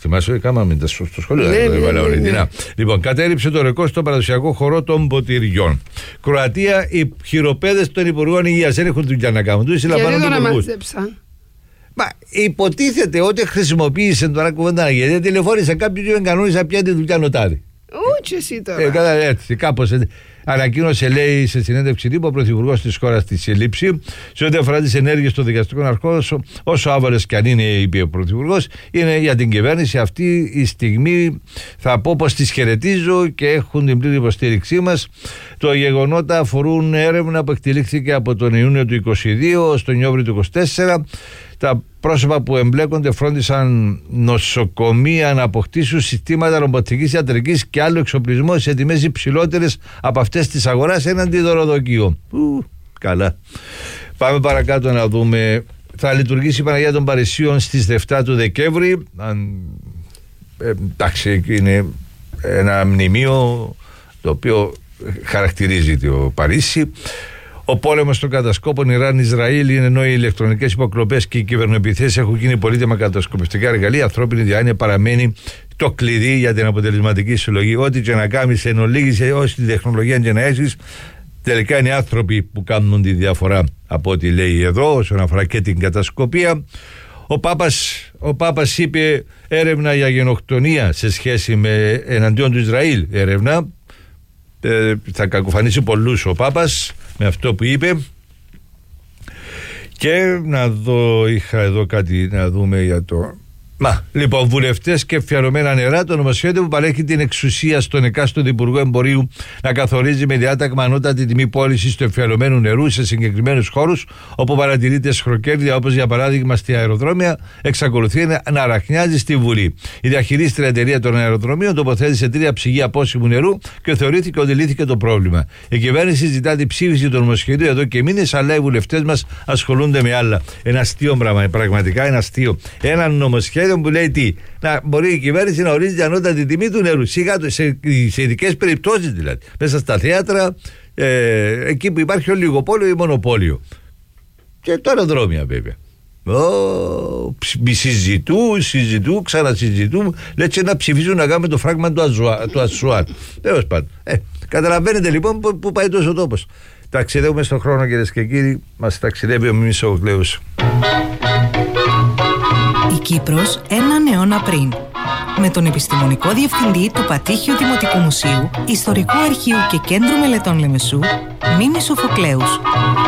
Θυμάσαι, κάμαμε στο σχολείο. Λοιπόν, κατέριψε το ρεκόρ στο παραδοσιακό χορό των ποτηριών. Κροατία, οι χειροπέδες των Υπουργών Υγείας δεν έχουν δουλειά να κάνουν. Γιατί τον μαζέψαν? Μα υποτίθεται ότι χρησιμοποίησε τώρα κουβέντα, γιατί τηλεφώνησε κάποιον και δεν κανόνισε πια τη δουλειά νοτάρι. Όχι εσύ τώρα. Έτσι, κάπως έτσι. Ανακοίνωσε, λέει, σε συνέντευξη τύπου ο Πρωθυπουργός της χώρας τη Λήψη, σε ό,τι αφορά τις ενέργειες των δικαστικών αρχών, όσο άβολες και αν είναι, είπε ο Πρωθυπουργός, είναι για την κυβέρνηση αυτή η στιγμή. Θα πω πως τις χαιρετίζω και έχουν την πλήρη υποστήριξή μας. Το γεγονότα αφορούν έρευνα που εκτελήχθηκε από τον Ιούνιο του 2022 στον Ιόβρη του 2024. Τα πρόσωπα που εμπλέκονται φρόντισαν νοσοκομεία να αποκτήσουν συστήματα ρομποτικής ιατρικής και άλλο εξοπλισμό σε τιμές υψηλότερες από αυτές της αγοράς έναντι δωροδοκίων. Καλά. Πάμε παρακάτω να δούμε. Θα λειτουργήσει η Παναγία των Παρισίων στις 7 του Δεκέμβρη. Εντάξει, είναι ένα μνημείο το οποίο χαρακτηρίζει το Παρίσι. Ο πόλεμος των κατασκόπων Ιράν-Ισραήλ είναι, ενώ οι ηλεκτρονικές υποκλοπές και οι κυβερνοεπιθέσεις έχουν γίνει πολύτιμα κατασκοπιστικά εργαλεία, η ανθρώπινη διάνοια παραμένει το κλειδί για την αποτελεσματική συλλογή. Ό,τι και να κάνεις, εν ολίγης, όση τη τεχνολογία και να έχεις, τελικά είναι άνθρωποι που κάνουν τη διαφορά, από ό,τι λέει εδώ, όσον αφορά και την κατασκοπία. Ο Πάπας είπε έρευνα για γενοκτονία σε σχέση με εναντίον του Ισραήλ. Έρευνα. Θα κακοφανίσει πολλούς ο Πάπας με αυτό που είπε. Και να δω, είχα εδώ κάτι να δούμε για το... Λοιπόν, βουλευτές και φιαλωμένα νερά, το νομοσχέδιο που παρέχει την εξουσία στον εκάστοτε Υπουργό Εμπορίου να καθορίζει με διάταγμα ανώτατη τιμή πώλησης του εμφιαλωμένου νερού σε συγκεκριμένους χώρους όπου παρατηρείται σχροκέρδεια, όπως για παράδειγμα στη αεροδρόμια, εξακολουθεί να αραχνιάζει στη Βουλή. Η διαχειρίστρια εταιρεία των αεροδρομίων τοποθέτησε 3 ψυγεία πόσιμου νερού και θεωρήθηκε ότι λύθηκε το πρόβλημα. Η κυβέρνηση ζητά την ψήφιση του νομοσχεδίου εδώ και μήνες, αλλά οι βουλευτές μας ασχολούνται με άλλα. Ένα αστείο πράγμα, πραγματικά ένα αστείο. Ένα νομοσχέδιο που λέει τι, να μπορεί η κυβέρνηση να ορίζει την ανώτατη τιμή του νερού, σε ειδικές περιπτώσεις δηλαδή, μέσα στα θέατρα, εκεί που υπάρχει ολιγοπόλιο ή μονοπόλιο, και το αεροδρόμια βέβαια. Συζητούν, ξανασυζητούν, λέει να ψηφίζουν να κάνουμε το φράγμα του Ασουάν. Τέλος πάντων. Καταλαβαίνετε λοιπόν που πάει τόσο τόπος. Ταξιδεύουμε στον χρόνο, κυρίες και κύριοι, μας ταξιδεύει ο Μισοκλέους. Η Κύπρος έναν αιώνα πριν. Με τον επιστημονικό διευθυντή του Πατήχιου Δημοτικού Μουσείου, Ιστορικού Αρχείου και Κέντρου Μελετών Λεμεσού, Μίμη Σοφοκλέους.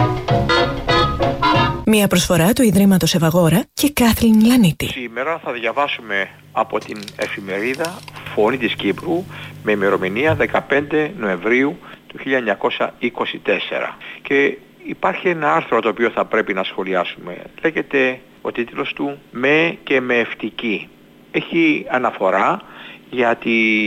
Μια προσφορά του Ιδρύματος Ευαγόρα και Κάθλιν Λανίτη. Σήμερα θα διαβάσουμε από την εφημερίδα Φωνή της Κύπρου με ημερομηνία 15 Νοεμβρίου του 1924. Και υπάρχει ένα άρθρο το οποίο θα πρέπει να σχολιάσουμε. Λέγεται ο τίτλος του «Με και με ευτική». Έχει αναφορά για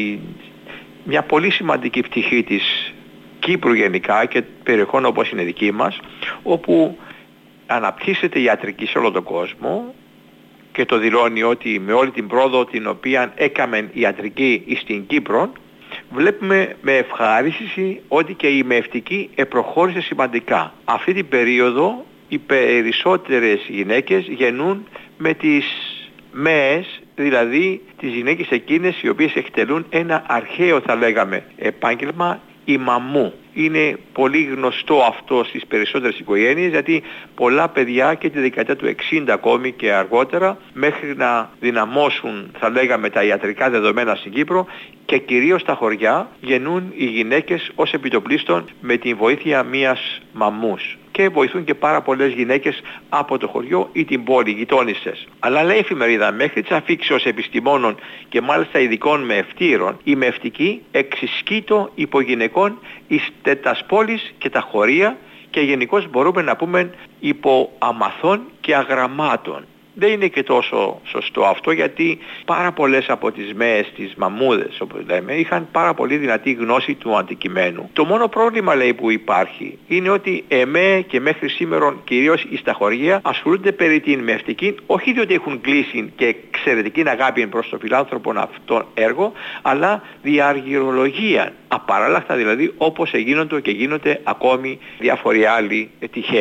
μια πολύ σημαντική πτυχή της Κύπρου γενικά και περιοχών όπως είναι δική μας, όπου αναπτύσσεται η ιατρική σε όλο τον κόσμο, και το δηλώνει ότι με όλη την πρόοδο την οποία έκαμε η ιατρική στην Κύπρο, βλέπουμε με ευχαρίστηση ότι και η μευτική προχώρησε σημαντικά. Αυτή την περίοδο οι περισσότερες γυναίκες γεννούν με τις ΜΕΕΣ, δηλαδή τις γυναίκες εκείνες οι οποίες εκτελούν ένα αρχαίο, θα λέγαμε, επάγγελμα, η μαμμού. Είναι πολύ γνωστό αυτό στις περισσότερες οικογένειες, γιατί πολλά παιδιά και τη δεκαετία του 60 ακόμη και αργότερα, μέχρι να δυναμώσουν, θα λέγαμε, τα ιατρικά δεδομένα στην Κύπρο και κυρίως στα χωριά, γεννούν οι γυναίκες ως επιτοπλίστων με την βοήθεια μιας μαμμούς. Και βοηθούν και πάρα πολλές γυναίκες από το χωριό ή την πόλη, γειτόνισσες. Αλλά λέει η εφημερίδα, μέχρι τις αφήξεως επιστημόνων και μάλιστα ειδικών μευτήρων, η μευτική εξισκείτο υπό γυναικών εις τετας πόλεις και τα χωρία, και γενικώς μπορούμε να πούμε υπό αμαθών και αγραμμάτων. Δεν είναι και τόσο σωστό αυτό, γιατί πάρα πολλές από τις ΜΕΕΣ, τις μαμούδες όπως λέμε, είχαν πάρα πολύ δυνατή γνώση του αντικειμένου. Το μόνο πρόβλημα, λέει, που υπάρχει είναι ότι ΕΜΕ και μέχρι σήμερα κυρίως στα χωριά ασχολούνται περί την μευτική, όχι διότι έχουν κλείσει και εξαιρετική αγάπη προς το φιλάνθρωπο αυτό έργο, αλλά διαργυρολογία. Απαράλλαχτα δηλαδή, όπως γίνονται και γίνονται ακόμη διάφοροι άλλοι τυχαία.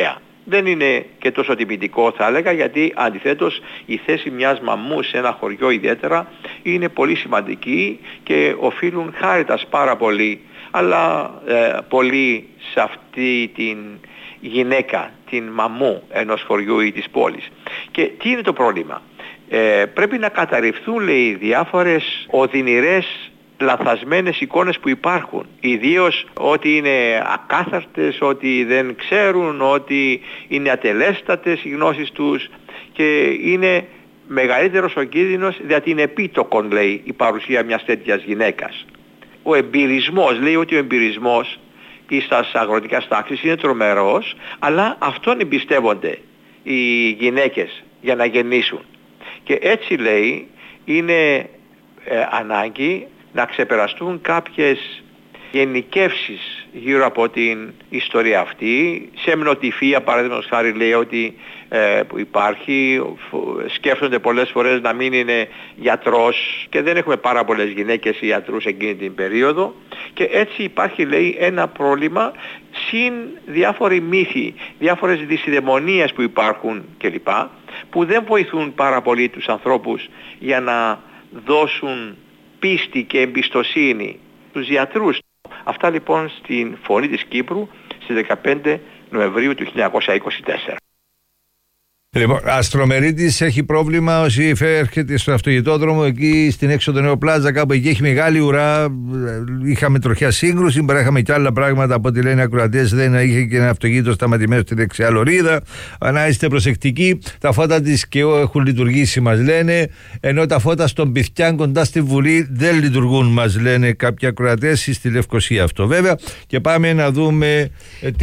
δεν είναι και τόσο τιμητικό θα έλεγα, γιατί αντιθέτως η θέση μιας μαμμού σε ένα χωριό ιδιαίτερα είναι πολύ σημαντική και οφείλουν χάριτας πάρα πολύ, αλλά πολύ σε αυτή την γυναίκα, την μαμμού ενός χωριού ή της πόλης. Και τι είναι το πρόβλημα? Πρέπει να καταρριφθούν, λέει, διάφορες οδυνηρές λαθασμένες εικόνες που υπάρχουν, ιδίως ότι είναι ακάθαρτες, ότι δεν ξέρουν, ότι είναι ατελέστατες οι γνώσεις τους, και είναι μεγαλύτερος ο κίνδυνος δια την επίτοκον, λέει, η παρουσία μιας τέτοιας γυναίκας. Ο εμπειρισμός, λέει ότι ο εμπειρισμός στις αγροτικές τάξεις είναι τρομερός, αλλά αυτόν εμπιστεύονται οι γυναίκες για να γεννήσουν. Και έτσι, λέει, είναι ανάγκη να ξεπεραστούν κάποιες γενικεύσεις γύρω από την ιστορία αυτή. Σεμνοτυφία, παραδείγματος χάρη, λέει ότι υπάρχει, σκέφτονται πολλές φορές να μην είναι γιατρός, και δεν έχουμε πάρα πολλές γυναίκες ιατρούς εκείνη την περίοδο, και έτσι υπάρχει, λέει, ένα πρόβλημα, συν διάφοροι μύθοι, διάφορες δυσιδαιμονίες που υπάρχουν κλπ, που δεν βοηθούν πάρα πολύ τους ανθρώπους για να δώσουν πίστη και εμπιστοσύνη στους γιατρούς. Αυτά λοιπόν στην Φωνή της Κύπρου στις 15 Νοεμβρίου του 1924. Λοιπόν, Αστρομερίτης έχει πρόβλημα όσοι έρχεται στο αυτοκινητόδρομο εκεί στην έξοδο Νέο Πλάζα, κάπου εκεί έχει μεγάλη ουρά. Είχαμε τροχιά σύγκρουση, είχαμε και άλλα πράγματα από ό,τι λένε οι ακροατές. Δεν είχε και ένα αυτοκίνητο σταματημένο στη δεξιά λωρίδα. Να είστε προσεκτικοί. Τα φώτα της ΚΕΟ έχουν λειτουργήσει, μας λένε. Ενώ τα φώτα στον Πυθκιάν κοντά στη Βουλή δεν λειτουργούν, μας λένε κάποιοι ακροατές, στη Λευκοσία αυτό βέβαια. Και πάμε να δούμε.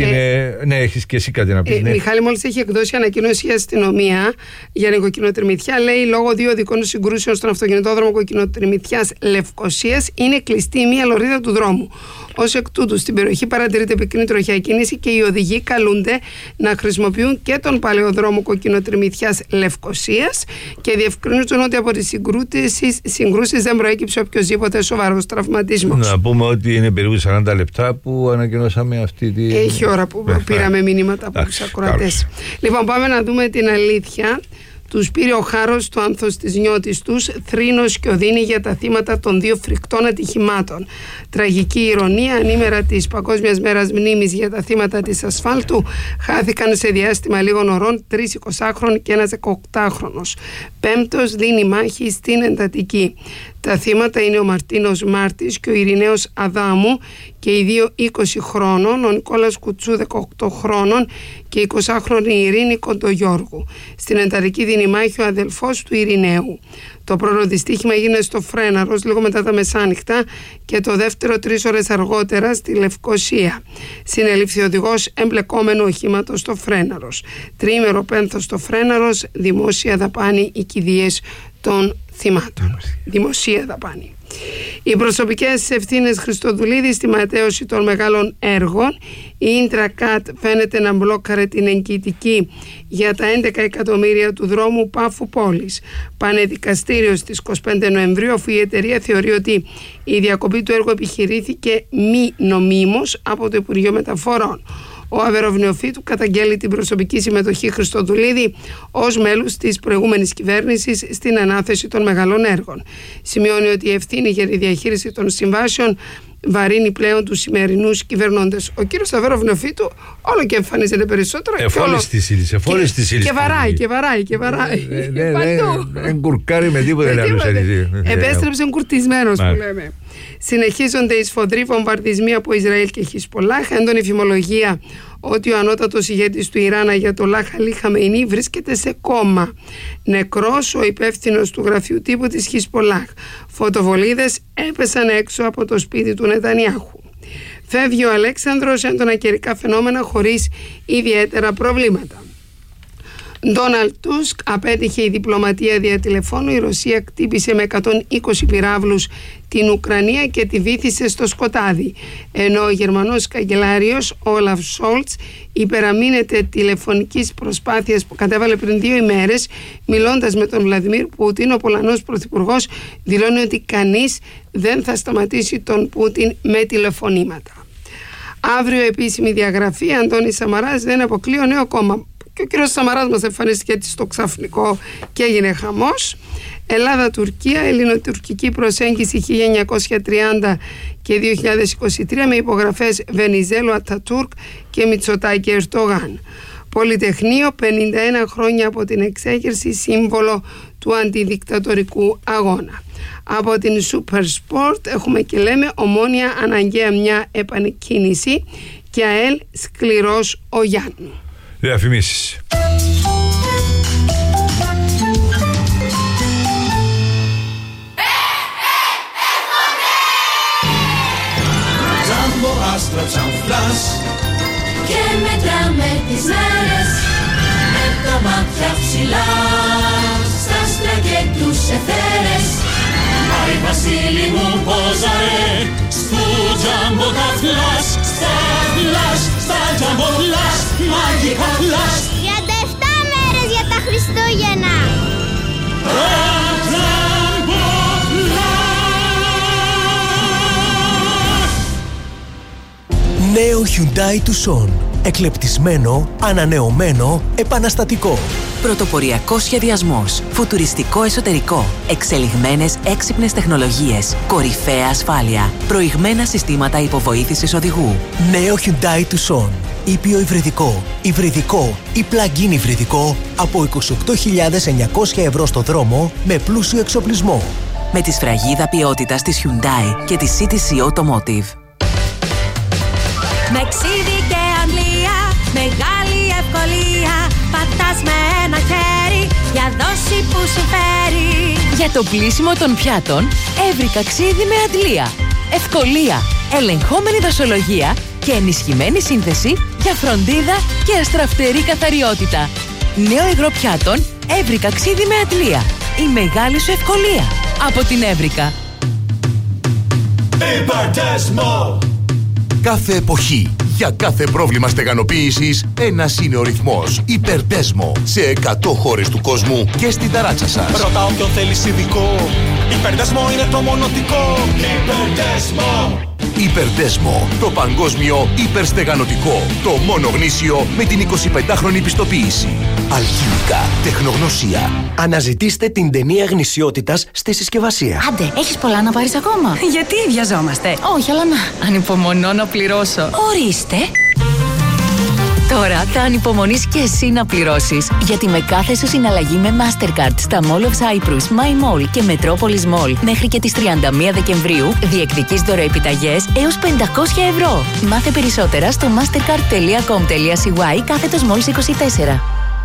Ναι, έχεις και εσύ κάτι να πεις. Ναι. Μιχάλη, μόλις έχει εκδώσει ανακοίνωση αστυνομία για νοικοκοινοτριμηθιά, λέει, λόγω 2 οδικών συγκρούσεων στον αυτοκινητόδρομο Κοκκινοτριμηθιάς Λευκοσίας είναι κλειστή μία λωρίδα του δρόμου. Ως εκ τούτου, στην περιοχή παρατηρείται πυκνή τροχιά κίνηση και οι οδηγοί καλούνται να χρησιμοποιούν και τον παλαιοδρόμο Κοκκινοτριμηθιάς Λευκοσίας και διευκρινίζουν ότι από τις συγκρούσεις δεν προέκυψε οποιοσδήποτε σοβαρός τραυματισμός. Να πούμε ότι είναι περίπου 40 λεπτά που ανακοινώσαμε αυτή τη. Έχει ώρα που πήραμε μηνύματα από τους ακροατές. Λοιπόν, πάμε να δούμε την αλήθεια. Τους πήρε ο χάρος το άνθος της νιώτης τους, θρήνος και οδύνη για τα θύματα των 2 φρικτών ατυχημάτων. Τραγική ηρωνία, ανήμερα της Παγκόσμιας Μέρας Μνήμης για τα θύματα της ασφάλτου, χάθηκαν σε διάστημα λίγων ωρών 3 20χρονοι και ένας 18χρονος. Πέμπτος δίνει μάχη στην εντατική. Τα θύματα είναι ο Μαρτίνος Μάρτης και ο Ειρηναίος Αδάμου, και οι 2 20 χρόνων, ο Νικόλας Κουτσού 18 χρόνων και η 20χρονη Ειρήνη Κοντογιώργου. Στην εντατική δίνει μάχη ο αδελφός του Ειρηναίου. Το πρώτο δυστύχημα έγινε στο Φρέναρος λίγο μετά τα μεσάνυχτα και το δεύτερο 3 ώρες αργότερα στη Λευκοσία. Συνελήφθη οδηγός εμπλεκόμενο οχήματος στο Φρέναρος. 3ήμερο πένθος στο Φρέναρος, δημόσια δαπάνη οι κηδείες των θυμάτων. Δημοσία δαπάνη. Οι προσωπικές ευθύνες Χριστοδουλίδη στη ματέωση των μεγάλων έργων. Η Ίντρακατ φαίνεται να μπλόκαρε την εγκυητική για τα 11 εκατομμύρια του δρόμου Πάφου Πόλης. Πάνε δικαστήριο στις 25 Νοεμβρίου, αφού η εταιρεία θεωρεί ότι η διακοπή του έργου επιχειρήθηκε μη νομίμως από το Υπουργείο Μεταφορών. Ο Αβεροβνιοφύτου καταγγέλει την προσωπική συμμετοχή Χριστοδουλίδη ως μέλους της προηγούμενης κυβέρνησης στην ανάθεση των μεγάλων έργων. Σημειώνει ότι η ευθύνη για τη διαχείριση των συμβάσεων βαρύνει πλέον τους σημερινούς κυβερνώντες. Ο κύριος Αβεροβνιοφύτου όλο και εμφανίζεται περισσότερο. Εφόλης της ύλης. Και βαράει. Δεν κουρκάρει με τίποτα. Επέστρεψε κουρτισμένος που λέμε. Συνεχίζονται οι σφοδροί βομβαρδισμοί από Ισραήλ και Χισπολάχ. Έντονη φημολογία ότι ο ανώτατος ηγέτης του Ιράν, Αγιατολάχ Αλί Χαμεϊνί, βρίσκεται σε κόμμα. Νεκρός ο υπεύθυνος του γραφείου τύπου της Χισπολάχ. Φωτοβολίδες έπεσαν έξω από το σπίτι του Νετανιάχου. Φεύγει ο Αλέξανδρος, έντονα καιρικά φαινόμενα χωρίς ιδιαίτερα προβλήματα. Ντόναλντ Τούσκ, απέτυχε η διπλωματία δια τηλεφώνου. Η Ρωσία κτύπησε με 120 πυράβλους την Ουκρανία και τη βύθισε στο σκοτάδι. Ενώ ο Γερμανός καγκελάριος Όλαφ Σόλτς υπεραμείνεται τηλεφωνικής προσπάθειας που κατέβαλε πριν 2 ημέρες, μιλώντας με τον Βλαντιμίρ Πούτιν. Ο Πολωνός Πρωθυπουργός δηλώνει ότι κανείς δεν θα σταματήσει τον Πούτιν με τηλεφωνήματα. Αύριο επίσημη διαγραφή. Αντώνης Σαμαράς δεν αποκλείω νέο κόμμα. Και ο κύριος Σαμαράς μας εμφανίστηκε έτσι στο ξαφνικό και έγινε χαμός. Ελλάδα-Τουρκία, ελληνοτουρκική προσέγγιση 1930 και 2023 με υπογραφές Βενιζέλου, Ατατούρκ και Μητσοτάκη Ερντογάν. Πολυτεχνείο, 51 χρόνια από την εξέγερση, σύμβολο του αντιδικτατορικού αγώνα. Από την Super Sport έχουμε και λέμε Ομόνια αναγκαία μια επανεκκίνηση και ΑΕΛ σκληρός ο Γιάννου. Διαφημίσεις. Τζάμπο, άστρα, τσαμφλάς και μετράμε τις μέρες με τα μάτια ψηλά στα άστρα και τους εθέρες. Άι Βασίλη μου πόζαρε στου τζάμπο τα φλάς, στα φλάς, στα τζάμπο φλάς, μαγικά φλάς. 37 μέρες για τα Χριστούγεννα. Νέο Hyundai Tucson. Εκλεπτισμένο, ανανεωμένο, επαναστατικό. Πρωτοποριακός σχεδιασμός, φουτουριστικό εσωτερικό, εξελιγμένες έξυπνες τεχνολογίες, κορυφαία ασφάλεια, προηγμένα συστήματα υποβοήθησης οδηγού. Νέο Hyundai Tucson. Ήπιο υβριδικό, υβριδικό ή plug-in υβριδικό από 28.900 ευρώ στο δρόμο με πλούσιο εξοπλισμό. Με τη σφραγίδα ποιότητας της Hyundai και της CTC Automotive. Με ξύδι και αντλία, μεγάλη ευκολία. Πατάς με ένα χέρι για δόση που σου φέρει. Για το πλύσιμο των πιάτων, έβρικα ξύδι με αντλία. Ευκολία, ελεγχόμενη δοσολογία και ενισχυμένη σύνθεση για φροντίδα και αστραφτερή καθαριότητα. Νέο υγρό πιάτων, έβρικα ξύδι με αντλία. Η μεγάλη σου ευκολία. Από την Έβρικα. Υπερτέσμο! Κάθε εποχή, για κάθε πρόβλημα στεγανοποίησης, ένας είναι ο ρυθμός. Υπερτέσμο. Σε 100 χώρες του κόσμου και στην ταράτσα σας. Ρώτα όποιον θέλεις ειδικό. Υπερτέσμο είναι το μονοτικό. Υπερτέσμο! Υπερτέσμο. Το παγκόσμιο υπερστεγανωτικό. Το μόνο γνήσιο με την 25χρονη πιστοποίηση. Αλχημικά. Τεχνογνωσία. Αναζητήστε την ταινία γνησιότητας στη συσκευασία. Άντε, έχεις πολλά να πάρεις ακόμα. Γιατί βιαζόμαστε? Όχι, αλλά να. Ανυπομονώ να πληρώσω. Ορίστε. Τώρα θα ανυπομονείς και εσύ να πληρώσεις. Γιατί με κάθε σου συναλλαγή με Mastercard στα Mall of Cyprus, My Mall και Metropolis Mall μέχρι και τις 31 Δεκεμβρίου διεκδικείς δωροεπιταγές έως 500 ευρώ. Μάθε περισσότερα στο mastercard.com.cy/malls24.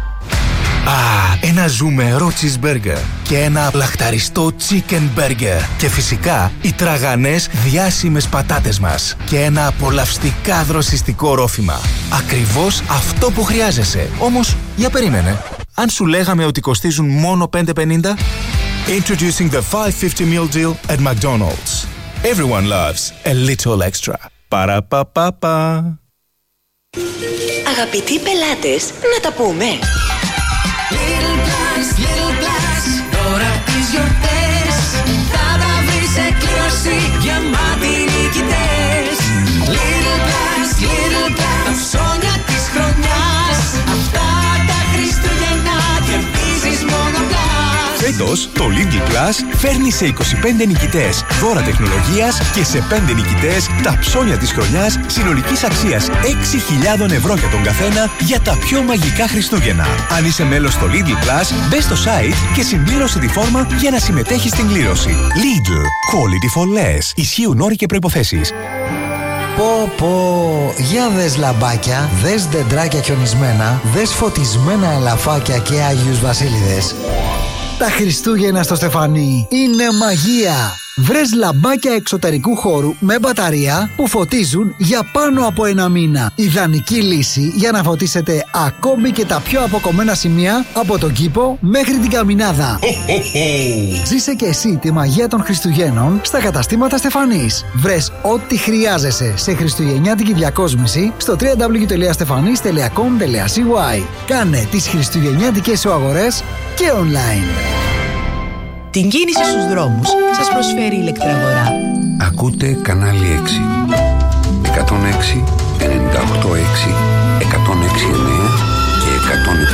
Ένα ζουμερό cheeseburger και ένα λαχταριστό chicken burger και φυσικά οι τραγανές διάσημες πατάτες μας και ένα απολαυστικά δροσιστικό ρόφημα. Ακριβώς αυτό που χρειάζεσαι. Όμως, για περίμενε. Αν σου λέγαμε ότι κοστίζουν μόνο 5,50? Introducing the 550 meal deal at McDonald's. Everyone loves a little extra. Παραπαπαπα. Αγαπητοί πελάτες, να τα πούμε. Little Plus, τώρα τις γιορτές θα τα βρεις σε κλήρωση γεμάτοι νικητές. Little Plus, τα ψώνια της χρονιάς, αυτά τα Χριστούγεννα κερδίζεις μόνο Plus. Φέτος, το Lidl Plus φέρνει σε 25 νικητές δώρα τεχνολογίας και σε 5 νικητές τα ψώνια της χρονιάς συνολικής αξίας 6.000 ευρώ για τον καθένα για τα πιο μαγικά Χριστούγεννα. Αν είσαι μέλος στο Lidl Plus, μπες στο site και συμπλήρωσε τη φόρμα για να συμμετέχεις στην κλήρωση. Lidl. Quality for less. Ισχύουν όροι και προϋποθέσεις. Πω, για δες λαμπάκια, δες δεντράκια χιονισμένα, δες φωτισμένα ελαφάκια και Άγιους Βασίλειδες. Τα Χριστούγεννα στο Στεφανί είναι μαγεία. Βρες λαμπάκια εξωτερικού χώρου με μπαταρία που φωτίζουν για πάνω από ένα μήνα. Ιδανική λύση για να φωτίσετε ακόμη και τα πιο αποκομμένα σημεία από τον κήπο μέχρι την καμινάδα. Ζήσε και εσύ τη μαγεία των Χριστουγέννων στα καταστήματα Στεφανής. Βρες ό,τι χρειάζεσαι σε χριστουγεννιάτικη διακόσμηση στο www.stefanis.com.cy. Κάνε τις χριστουγεννιάτικες σου αγορές και online. Την κίνηση στους δρόμους σας προσφέρει η Ηλεκτραγορά. Ακούτε κανάλι 6. 106, 98,6, 106,9 και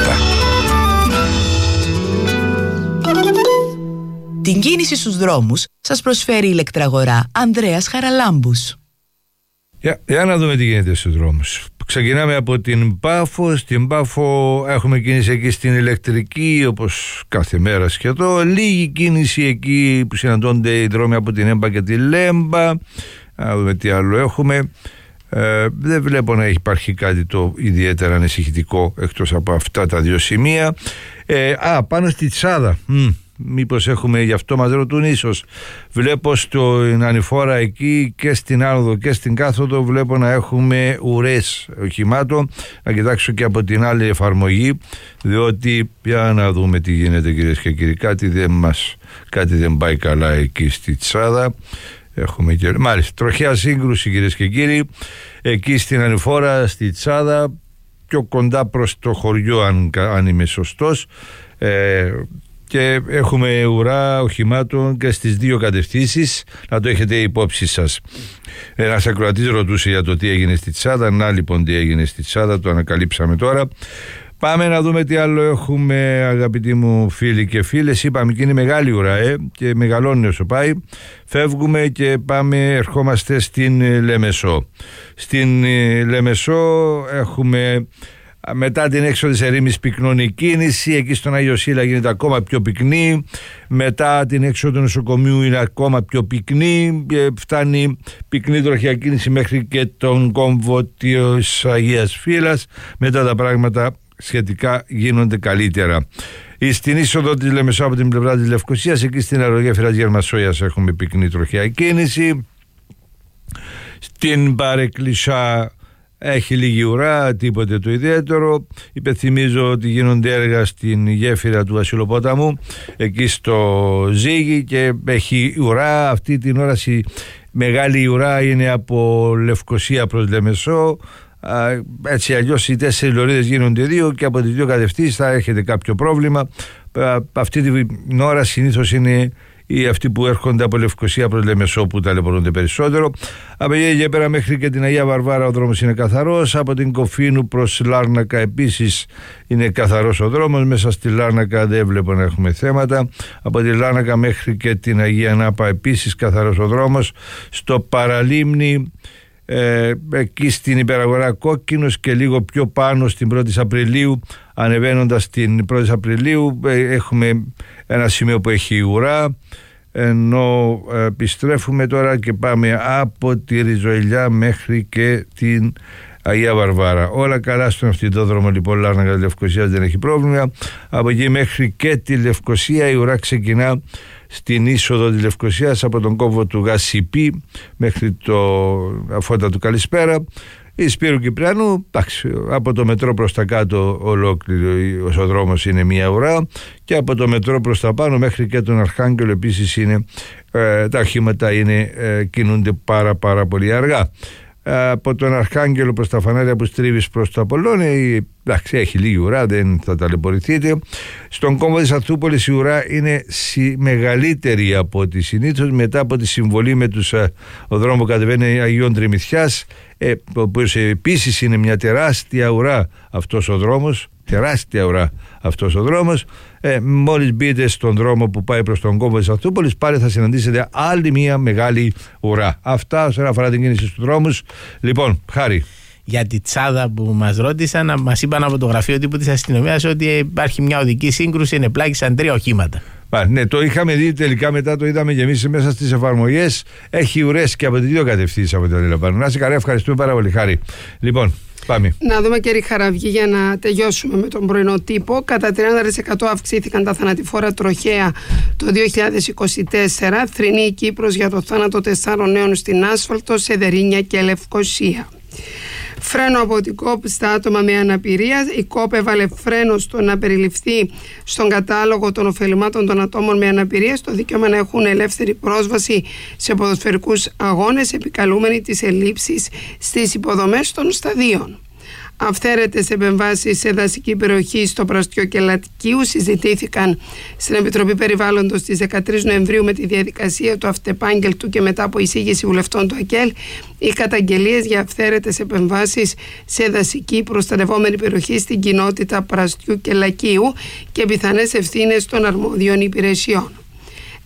Την κίνηση στους δρόμους σας προσφέρει η ηλεκτραγορά Ανδρέας Χαραλάμπους. Για να δούμε τι γίνεται στους δρόμους. Ξεκινάμε από την Πάφο. Στην Πάφο έχουμε κίνηση εκεί στην ηλεκτρική, όπως κάθε μέρα σχεδόν. Λίγη κίνηση εκεί που συναντώνται οι δρόμοι από την Έμπα και τη Λέμπα. Να δούμε τι άλλο έχουμε. Δεν βλέπω να υπάρχει κάτι το ιδιαίτερα ανησυχητικό εκτός από αυτά τα δύο σημεία. Πάνω στη Τσάδα. Μήπως έχουμε, γι' αυτό μας ρωτούν ίσως. Βλέπω στην ανηφόρα εκεί και στην άνοδο και στην κάθοδο βλέπω να έχουμε ουρές οχημάτων. Να κοιτάξω και από την άλλη εφαρμογή, διότι για να δούμε τι γίνεται, κυρίες και κύριοι. Κάτι δεν πάει καλά εκεί στη Τσάδα. Έχουμε και μάλιστα τροχαία σύγκρουση, κυρίες και κύριοι, εκεί στην ανηφόρα στη Τσάδα, πιο κοντά προς το χωριό, αν είμαι σωστός, και έχουμε ουρά οχημάτων και στις δύο κατευθύνσεις, να το έχετε υπόψη σας. Ένας ακροατής ρωτούσε για το τι έγινε στη Τσάδα. Να λοιπόν τι έγινε στη Τσάδα, το ανακαλύψαμε τώρα. Πάμε να δούμε τι άλλο έχουμε, αγαπητοί μου φίλοι και φίλες. Είπαμε και είναι μεγάλη ουρά και μεγαλώνει όσο πάει. Φεύγουμε και ερχόμαστε στην Λεμεσό. Στην Λεμεσό έχουμε, μετά την έξοδο της ερήμης, πυκνώνει κίνηση. Εκεί στον Άγιο Σύλλα γίνεται ακόμα πιο πυκνή. Μετά την έξοδο του νοσοκομείου είναι ακόμα πιο πυκνή. Φτάνει πυκνή τροχιά κίνηση μέχρι και τον κόμβο της Αγίας Φύλας. Μετά τα πράγματα σχετικά γίνονται καλύτερα. Στην είσοδο της Λεμεσό από την πλευρά της Λευκωσίας, εκεί στην αερογέφυρα Γερμασόιας έχουμε πυκνή τροχιά κίνηση. Στην Παρεκκλησά έχει λίγη ουρά, τίποτε το ιδιαίτερο. Υπενθυμίζω ότι γίνονται έργα στην γέφυρα του Βασιλοπόταμου, εκεί στο Ζήγη, και έχει ουρά. Αυτή την ώρα μεγάλη ουρά είναι από Λευκωσία προς Λεμεσό. Έτσι αλλιώς οι 4 λωρίδες γίνονται 2 και από τις 2 κατευθύνσεις θα έχετε κάποιο πρόβλημα. Αυτή την ώρα συνήθως είναι αυτοί που έρχονται από Λευκωσία προς Λεμεσό που ταλαιπωρούνται περισσότερο. Από εκεί και πέρα μέχρι και την Αγία Βαρβάρα ο δρόμος είναι καθαρός. Από την Κοφίνου προς Λάρνακα επίσης είναι καθαρός ο δρόμος. Μέσα στη Λάρνακα δεν βλέπω να έχουμε θέματα. Από τη Λάρνακα μέχρι και την Αγία Νάπα επίσης καθαρός ο δρόμος. Στο Παραλίμνη, εκεί στην υπεραγορά Κόκκινος και λίγο πιο πάνω στην 1η Απριλίου, ανεβαίνοντας την 1η Απριλίου, έχουμε ένα σημείο που έχει ουρά, ενώ επιστρέφουμε τώρα και πάμε από τη Ριζοηλιά μέχρι και την Αγία Βαρβάρα. Όλα καλά στον αυτοκινητόδρομο λοιπόν Λάρνακα Λευκωσίας, δεν έχει πρόβλημα. Από εκεί μέχρι και τη Λευκωσία η ουρά ξεκινά στην είσοδο της Λευκωσίας από τον κόμβο του Γασιπί μέχρι το Αφώντα του Καλησπέρα. Η Σπύρου Κυπριανού, από το μετρό προς τα κάτω ολόκληρος ο δρόμος είναι μία ουρά, και από το μετρό προς τα πάνω μέχρι και τον Αρχάγγελο επίσης είναι, τα οχήματα κινούνται πάρα πολύ αργά. Από τον Αρχάγγελο προς τα φανάρια που στρίβεις προς το Απολλώνη, έχει λίγη ουρά, δεν θα ταλαιπωρηθείτε. Στον κόμβο της Αθούπολης η ουρά είναι μεγαλύτερη από ό,τι συνήθως, μετά από τη συμβολή με ο δρόμο που κατεβαίνει Αγίων Τριμηθιάς, ο οποίος επίσης είναι μια τεράστια ουρά αυτός ο δρόμος. Μόλις μπείτε στον δρόμο που πάει προς τον κόμβο της Αθούπολης, πάλι θα συναντήσετε άλλη μια μεγάλη ουρά. Αυτά όσον αφορά την κίνηση στους δρόμους. Λοιπόν, Χάρη. Για τη Τσάδα που μας ρώτησαν, μας είπαν από το γραφείο τύπου της αστυνομίας ότι υπάρχει μια οδική σύγκρουση, ενεπλάκησαν 3 οχήματα. Ναι, το είχαμε δει τελικά, μετά το είδαμε και εμείς μέσα στις εφαρμογές. Έχει ουρές και από τις 2 κατευθύνσεις από την αντιλαμβάνω. Να είσαι καλά, ευχαριστούμε πάρα πολύ, Χάρη. Λοιπόν, πάμε. Να δούμε και Χαραυγή για να τελειώσουμε με τον πρωινό τύπο. Κατά 30% αυξήθηκαν τα θανατηφόρα τροχαία το 2024. Θρηνεί η Κύπρος για το θάνατο 4 νέων στην άσφαλτο, σε Δερίνια και Λευκωσία. Φρένο από την ΚΟΠ στα άτομα με αναπηρία. Η ΚΟΠ έβαλε φρένο στο να περιληφθεί στον κατάλογο των ωφελημάτων των ατόμων με αναπηρία το δικαίωμα να έχουν ελεύθερη πρόσβαση σε ποδοσφαιρικούς αγώνες, επικαλούμενοι τις ελλείψεις στις υποδομές των σταδίων. Αυθαίρετες επεμβάσεις σε δασική περιοχή στο Πραστιό και Λατικίου συζητήθηκαν στην Επιτροπή Περιβάλλοντος στις 13 Νοεμβρίου με τη διαδικασία του αυτεπάγγελτου και μετά από εισήγηση βουλευτών του ΑΚΕΛ. Οι καταγγελίες για αυθαίρετες επεμβάσεις σε δασική προστατευόμενη περιοχή στην κοινότητα Πραστιού και Λακίου και πιθανές ευθύνες των αρμόδιων υπηρεσιών.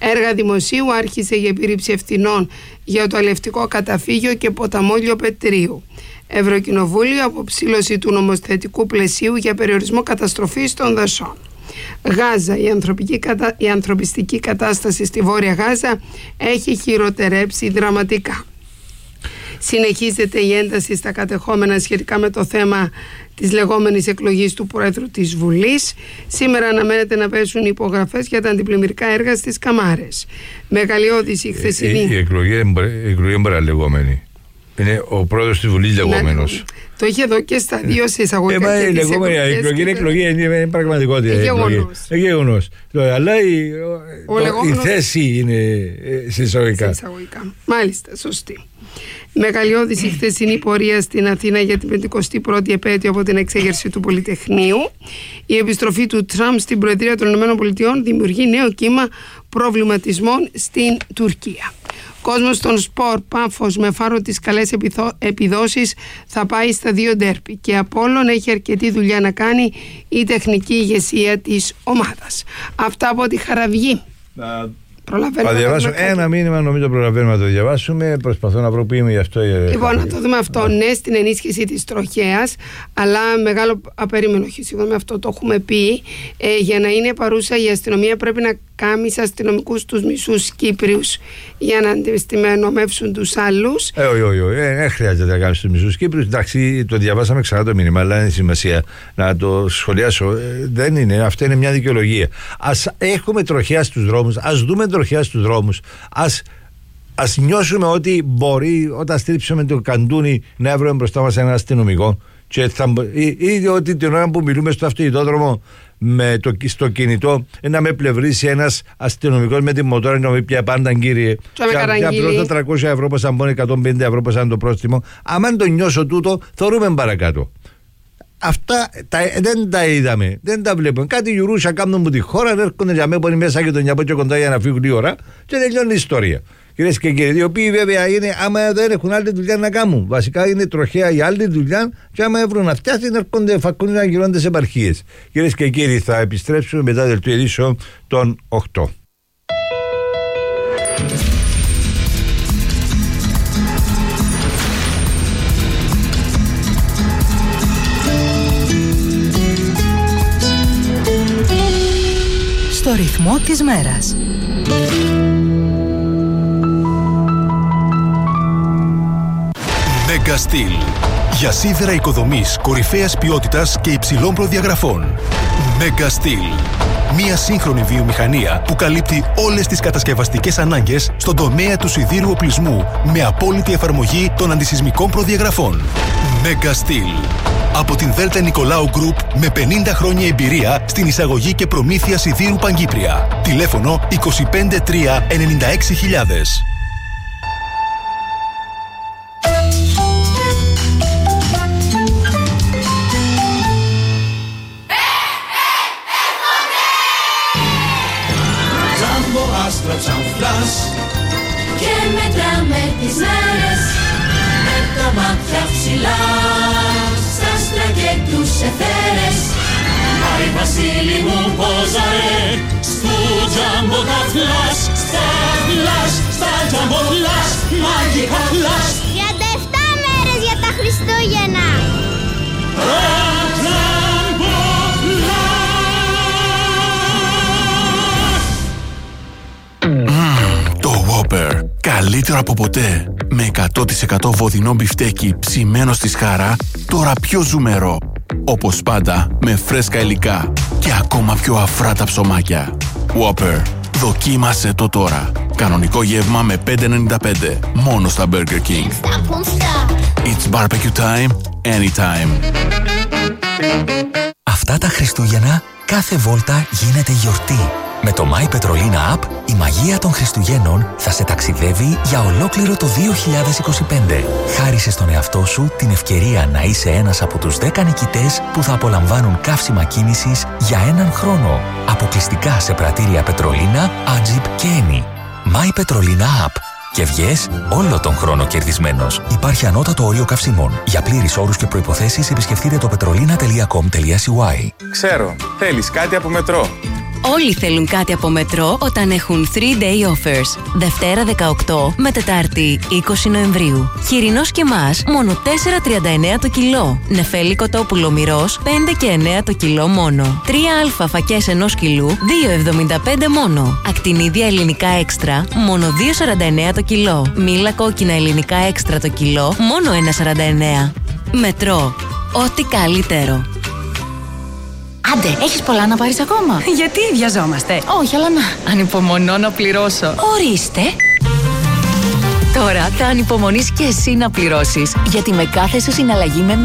Έργα δημοσίου άρχισε η επίρρηψη ευθυνών για το αλευτικό καταφύγιο και ποταμό Λιοπετρίου. Ευρωκοινοβούλιο αποψήλωση του νομοθετικού πλαισίου για περιορισμό καταστροφής των δασών. Γάζα, η ανθρωπιστική κατάσταση στη Βόρεια Γάζα έχει χειροτερέψει δραματικά. Συνεχίζεται η ένταση στα κατεχόμενα σχετικά με το θέμα της λεγόμενης εκλογής του Πρόεδρου της Βουλής. Σήμερα αναμένεται να πέσουν υπογραφές για τα αντιπλημμυρικά έργα στις Καμάρες. Μεγαλειώδης η χθεσινή. Η εκλογή είναι παραλεγόμενη. Είναι ο πρόεδρος της Βουλής λεγόμενος. Το είχε εδώ και στα δύο σε εισαγωγικά. Η εκλογή είναι εκλογή, είναι πραγματικότητα. Είναι γεγονός. Αλλά η θέση είναι σε εισαγωγικά. Μάλιστα, σωστή. Μεγαλειώδης η χθεσινή πορεία στην Αθήνα για την 51η επέτειο από την εξέγερση του Πολυτεχνείου. Η επιστροφή του Τραμπ στην Προεδρία των ΗΠΑ δημιουργεί νέο κύμα προβληματισμών στην Τουρκία. Κόσμος των σπορ, Πάφος με φάρο τις καλές επιδόσεις θα πάει στα 2 ντέρπι και Απόλλων έχει αρκετή δουλειά να κάνει η τεχνική ηγεσία της ομάδας. Αυτά από τη Χαραυγή. Θα διαβάσω ένα μήνυμα, νομίζω προλαβαίνουμε να το διαβάσουμε. Προσπαθώ να βρω που είμαι γι' αυτό. Λοιπόν, να το δούμε αυτό. Ναι, στην ενίσχυση της τροχέας, αλλά μεγάλο απερίμενο. Συγγνώμη, αυτό το έχουμε πει. Για να είναι παρούσα η αστυνομία πρέπει να κάνει αστυνομικούς τους μισούς Κύπριους για να αντιστημενομεύσουν τους άλλους. Όχι, δεν χρειάζεται να κάνει τους μισούς Κύπριους. Εντάξει, το διαβάσαμε ξανά το μήνυμα, αλλά είναι σημασία να το σχολιάσω. Δεν είναι, αυτό είναι μια δικαιολογία. Ας έχουμε τροχέα στους δρόμους, ας δούμε τροχέα στους δρόμους, ας νιώσουμε ότι μπορεί όταν στρίψουμε το καντούνι να βρούμε μπροστά μας ένα αστυνομικό ή ότι την ώρα που μιλούμε στο αυτοκινητόδρομο στο κινητό να με πλευρίσει ένας αστυνομικός με τη μοτόρα να με πια πάντα κύριε και απλώς τα 300 ευρώ πως αν μπορεί 150 ευρώ πως αν το πρόστιμο. Αν το νιώσω τούτο θεωρούμε παρακάτω. Αυτά δεν τα είδαμε, δεν τα βλέπουμε. Κάτι γιουρούσια κάνουν που τη χώρα, έρχονται για μένα μέσα και τον νιαπώ και κοντά για να φύγουν η ώρα και τελειώνει η ιστορία. Κυρίες και κύριοι, οι οποίοι βέβαια είναι, άμα δεν έχουν άλλη δουλειά να κάνουν. Βασικά είναι τροχαία για άλλη δουλειά, και άμα βρουν αυτιά, έρχονται φακούν να γυρώνται σε επαρχίες. Κυρίες και κύριοι, θα επιστρέψουμε μετά δελτίο ειδήσεων των 8. Στο ρυθμό της μέρας. Mega Steel. Για σίδερα οικοδομής κορυφαίας ποιότητας και υψηλών προδιαγραφών. Mega Steel. Μια σύγχρονη βιομηχανία που καλύπτει όλες τις κατασκευαστικές ανάγκες στον τομέα του σιδήρου οπλισμού με απόλυτη εφαρμογή των αντισυσμικών προδιαγραφών. Mega Steel. Από την Δέλτα Νικολάου Γκρουπ με 50 χρόνια εμπειρία στην εισαγωγή και προμήθεια σιδήρου Παγκύπρια. Τηλέφωνο 253 96000. Και μετράμε τις μέρες με τα μάτια ψηλά στα άστρα και τους εθέρες. Άι Βασίλη μου πόζαρε στου τζάμπο τα φλάς, στα φλάς, στα τζάμπο φλάς, μαγικά φλάς. 37 μέρες για τα Χριστούγεννα. Το Whopper. Καλύτερο από ποτέ. Με 100% βοδινό μπιφτέκι ψημένο στη σχάρα, τώρα πιο ζουμερό. Όπως πάντα, με φρέσκα υλικά και ακόμα πιο αφρά τα ψωμάκια. Whopper. Δοκίμασέ το τώρα. Κανονικό γεύμα με 5,95. Μόνο στα Burger King. It's barbecue time, anytime. Αυτά τα Χριστούγεννα, κάθε βόλτα γίνεται γιορτή. Με το My Petrolina App, η μαγεία των Χριστουγέννων θα σε ταξιδεύει για ολόκληρο το 2025. Χάρισε στον εαυτό σου την ευκαιρία να είσαι ένας από τους 10 νικητές που θα απολαμβάνουν καύσιμα κίνησης για έναν χρόνο. Αποκλειστικά σε πρατήρια Petrolina, Agip και Eni. My Petrolina App. Και βγες όλο τον χρόνο κερδισμένος. Υπάρχει ανώτατο όριο καυσίμων. Για πλήρεις όρους και προϋποθέσεις επισκεφτείτε το petrolina.com.cy. Ξέρω, θέλεις κάτι από μετρό. Όλοι θέλουν κάτι από Μετρό όταν έχουν 3-day offers. Δευτέρα 18 με Τετάρτη 20 Νοεμβρίου. Χοιρινός και μας μόνο 4,39 το κιλό. Νεφέλη κοτόπουλο μυρός 5 και 9 το κιλό μόνο. 3α φακές ενός κιλού 2,75 μόνο. Ακτινίδια ελληνικά έξτρα μόνο 2,49 το κιλό. Μήλα κόκκινα ελληνικά έξτρα το κιλό μόνο 1,49. Μετρό. Ό,τι καλύτερο. Άντε, έχεις πολλά να πάρεις ακόμα? Γιατί βιαζόμαστε? Όχι, αλλά να. Ανυπομονώ να πληρώσω. Ορίστε. Τώρα θα ανυπομονείς και εσύ να πληρώσεις. Γιατί με κάθε σου συναλλαγή με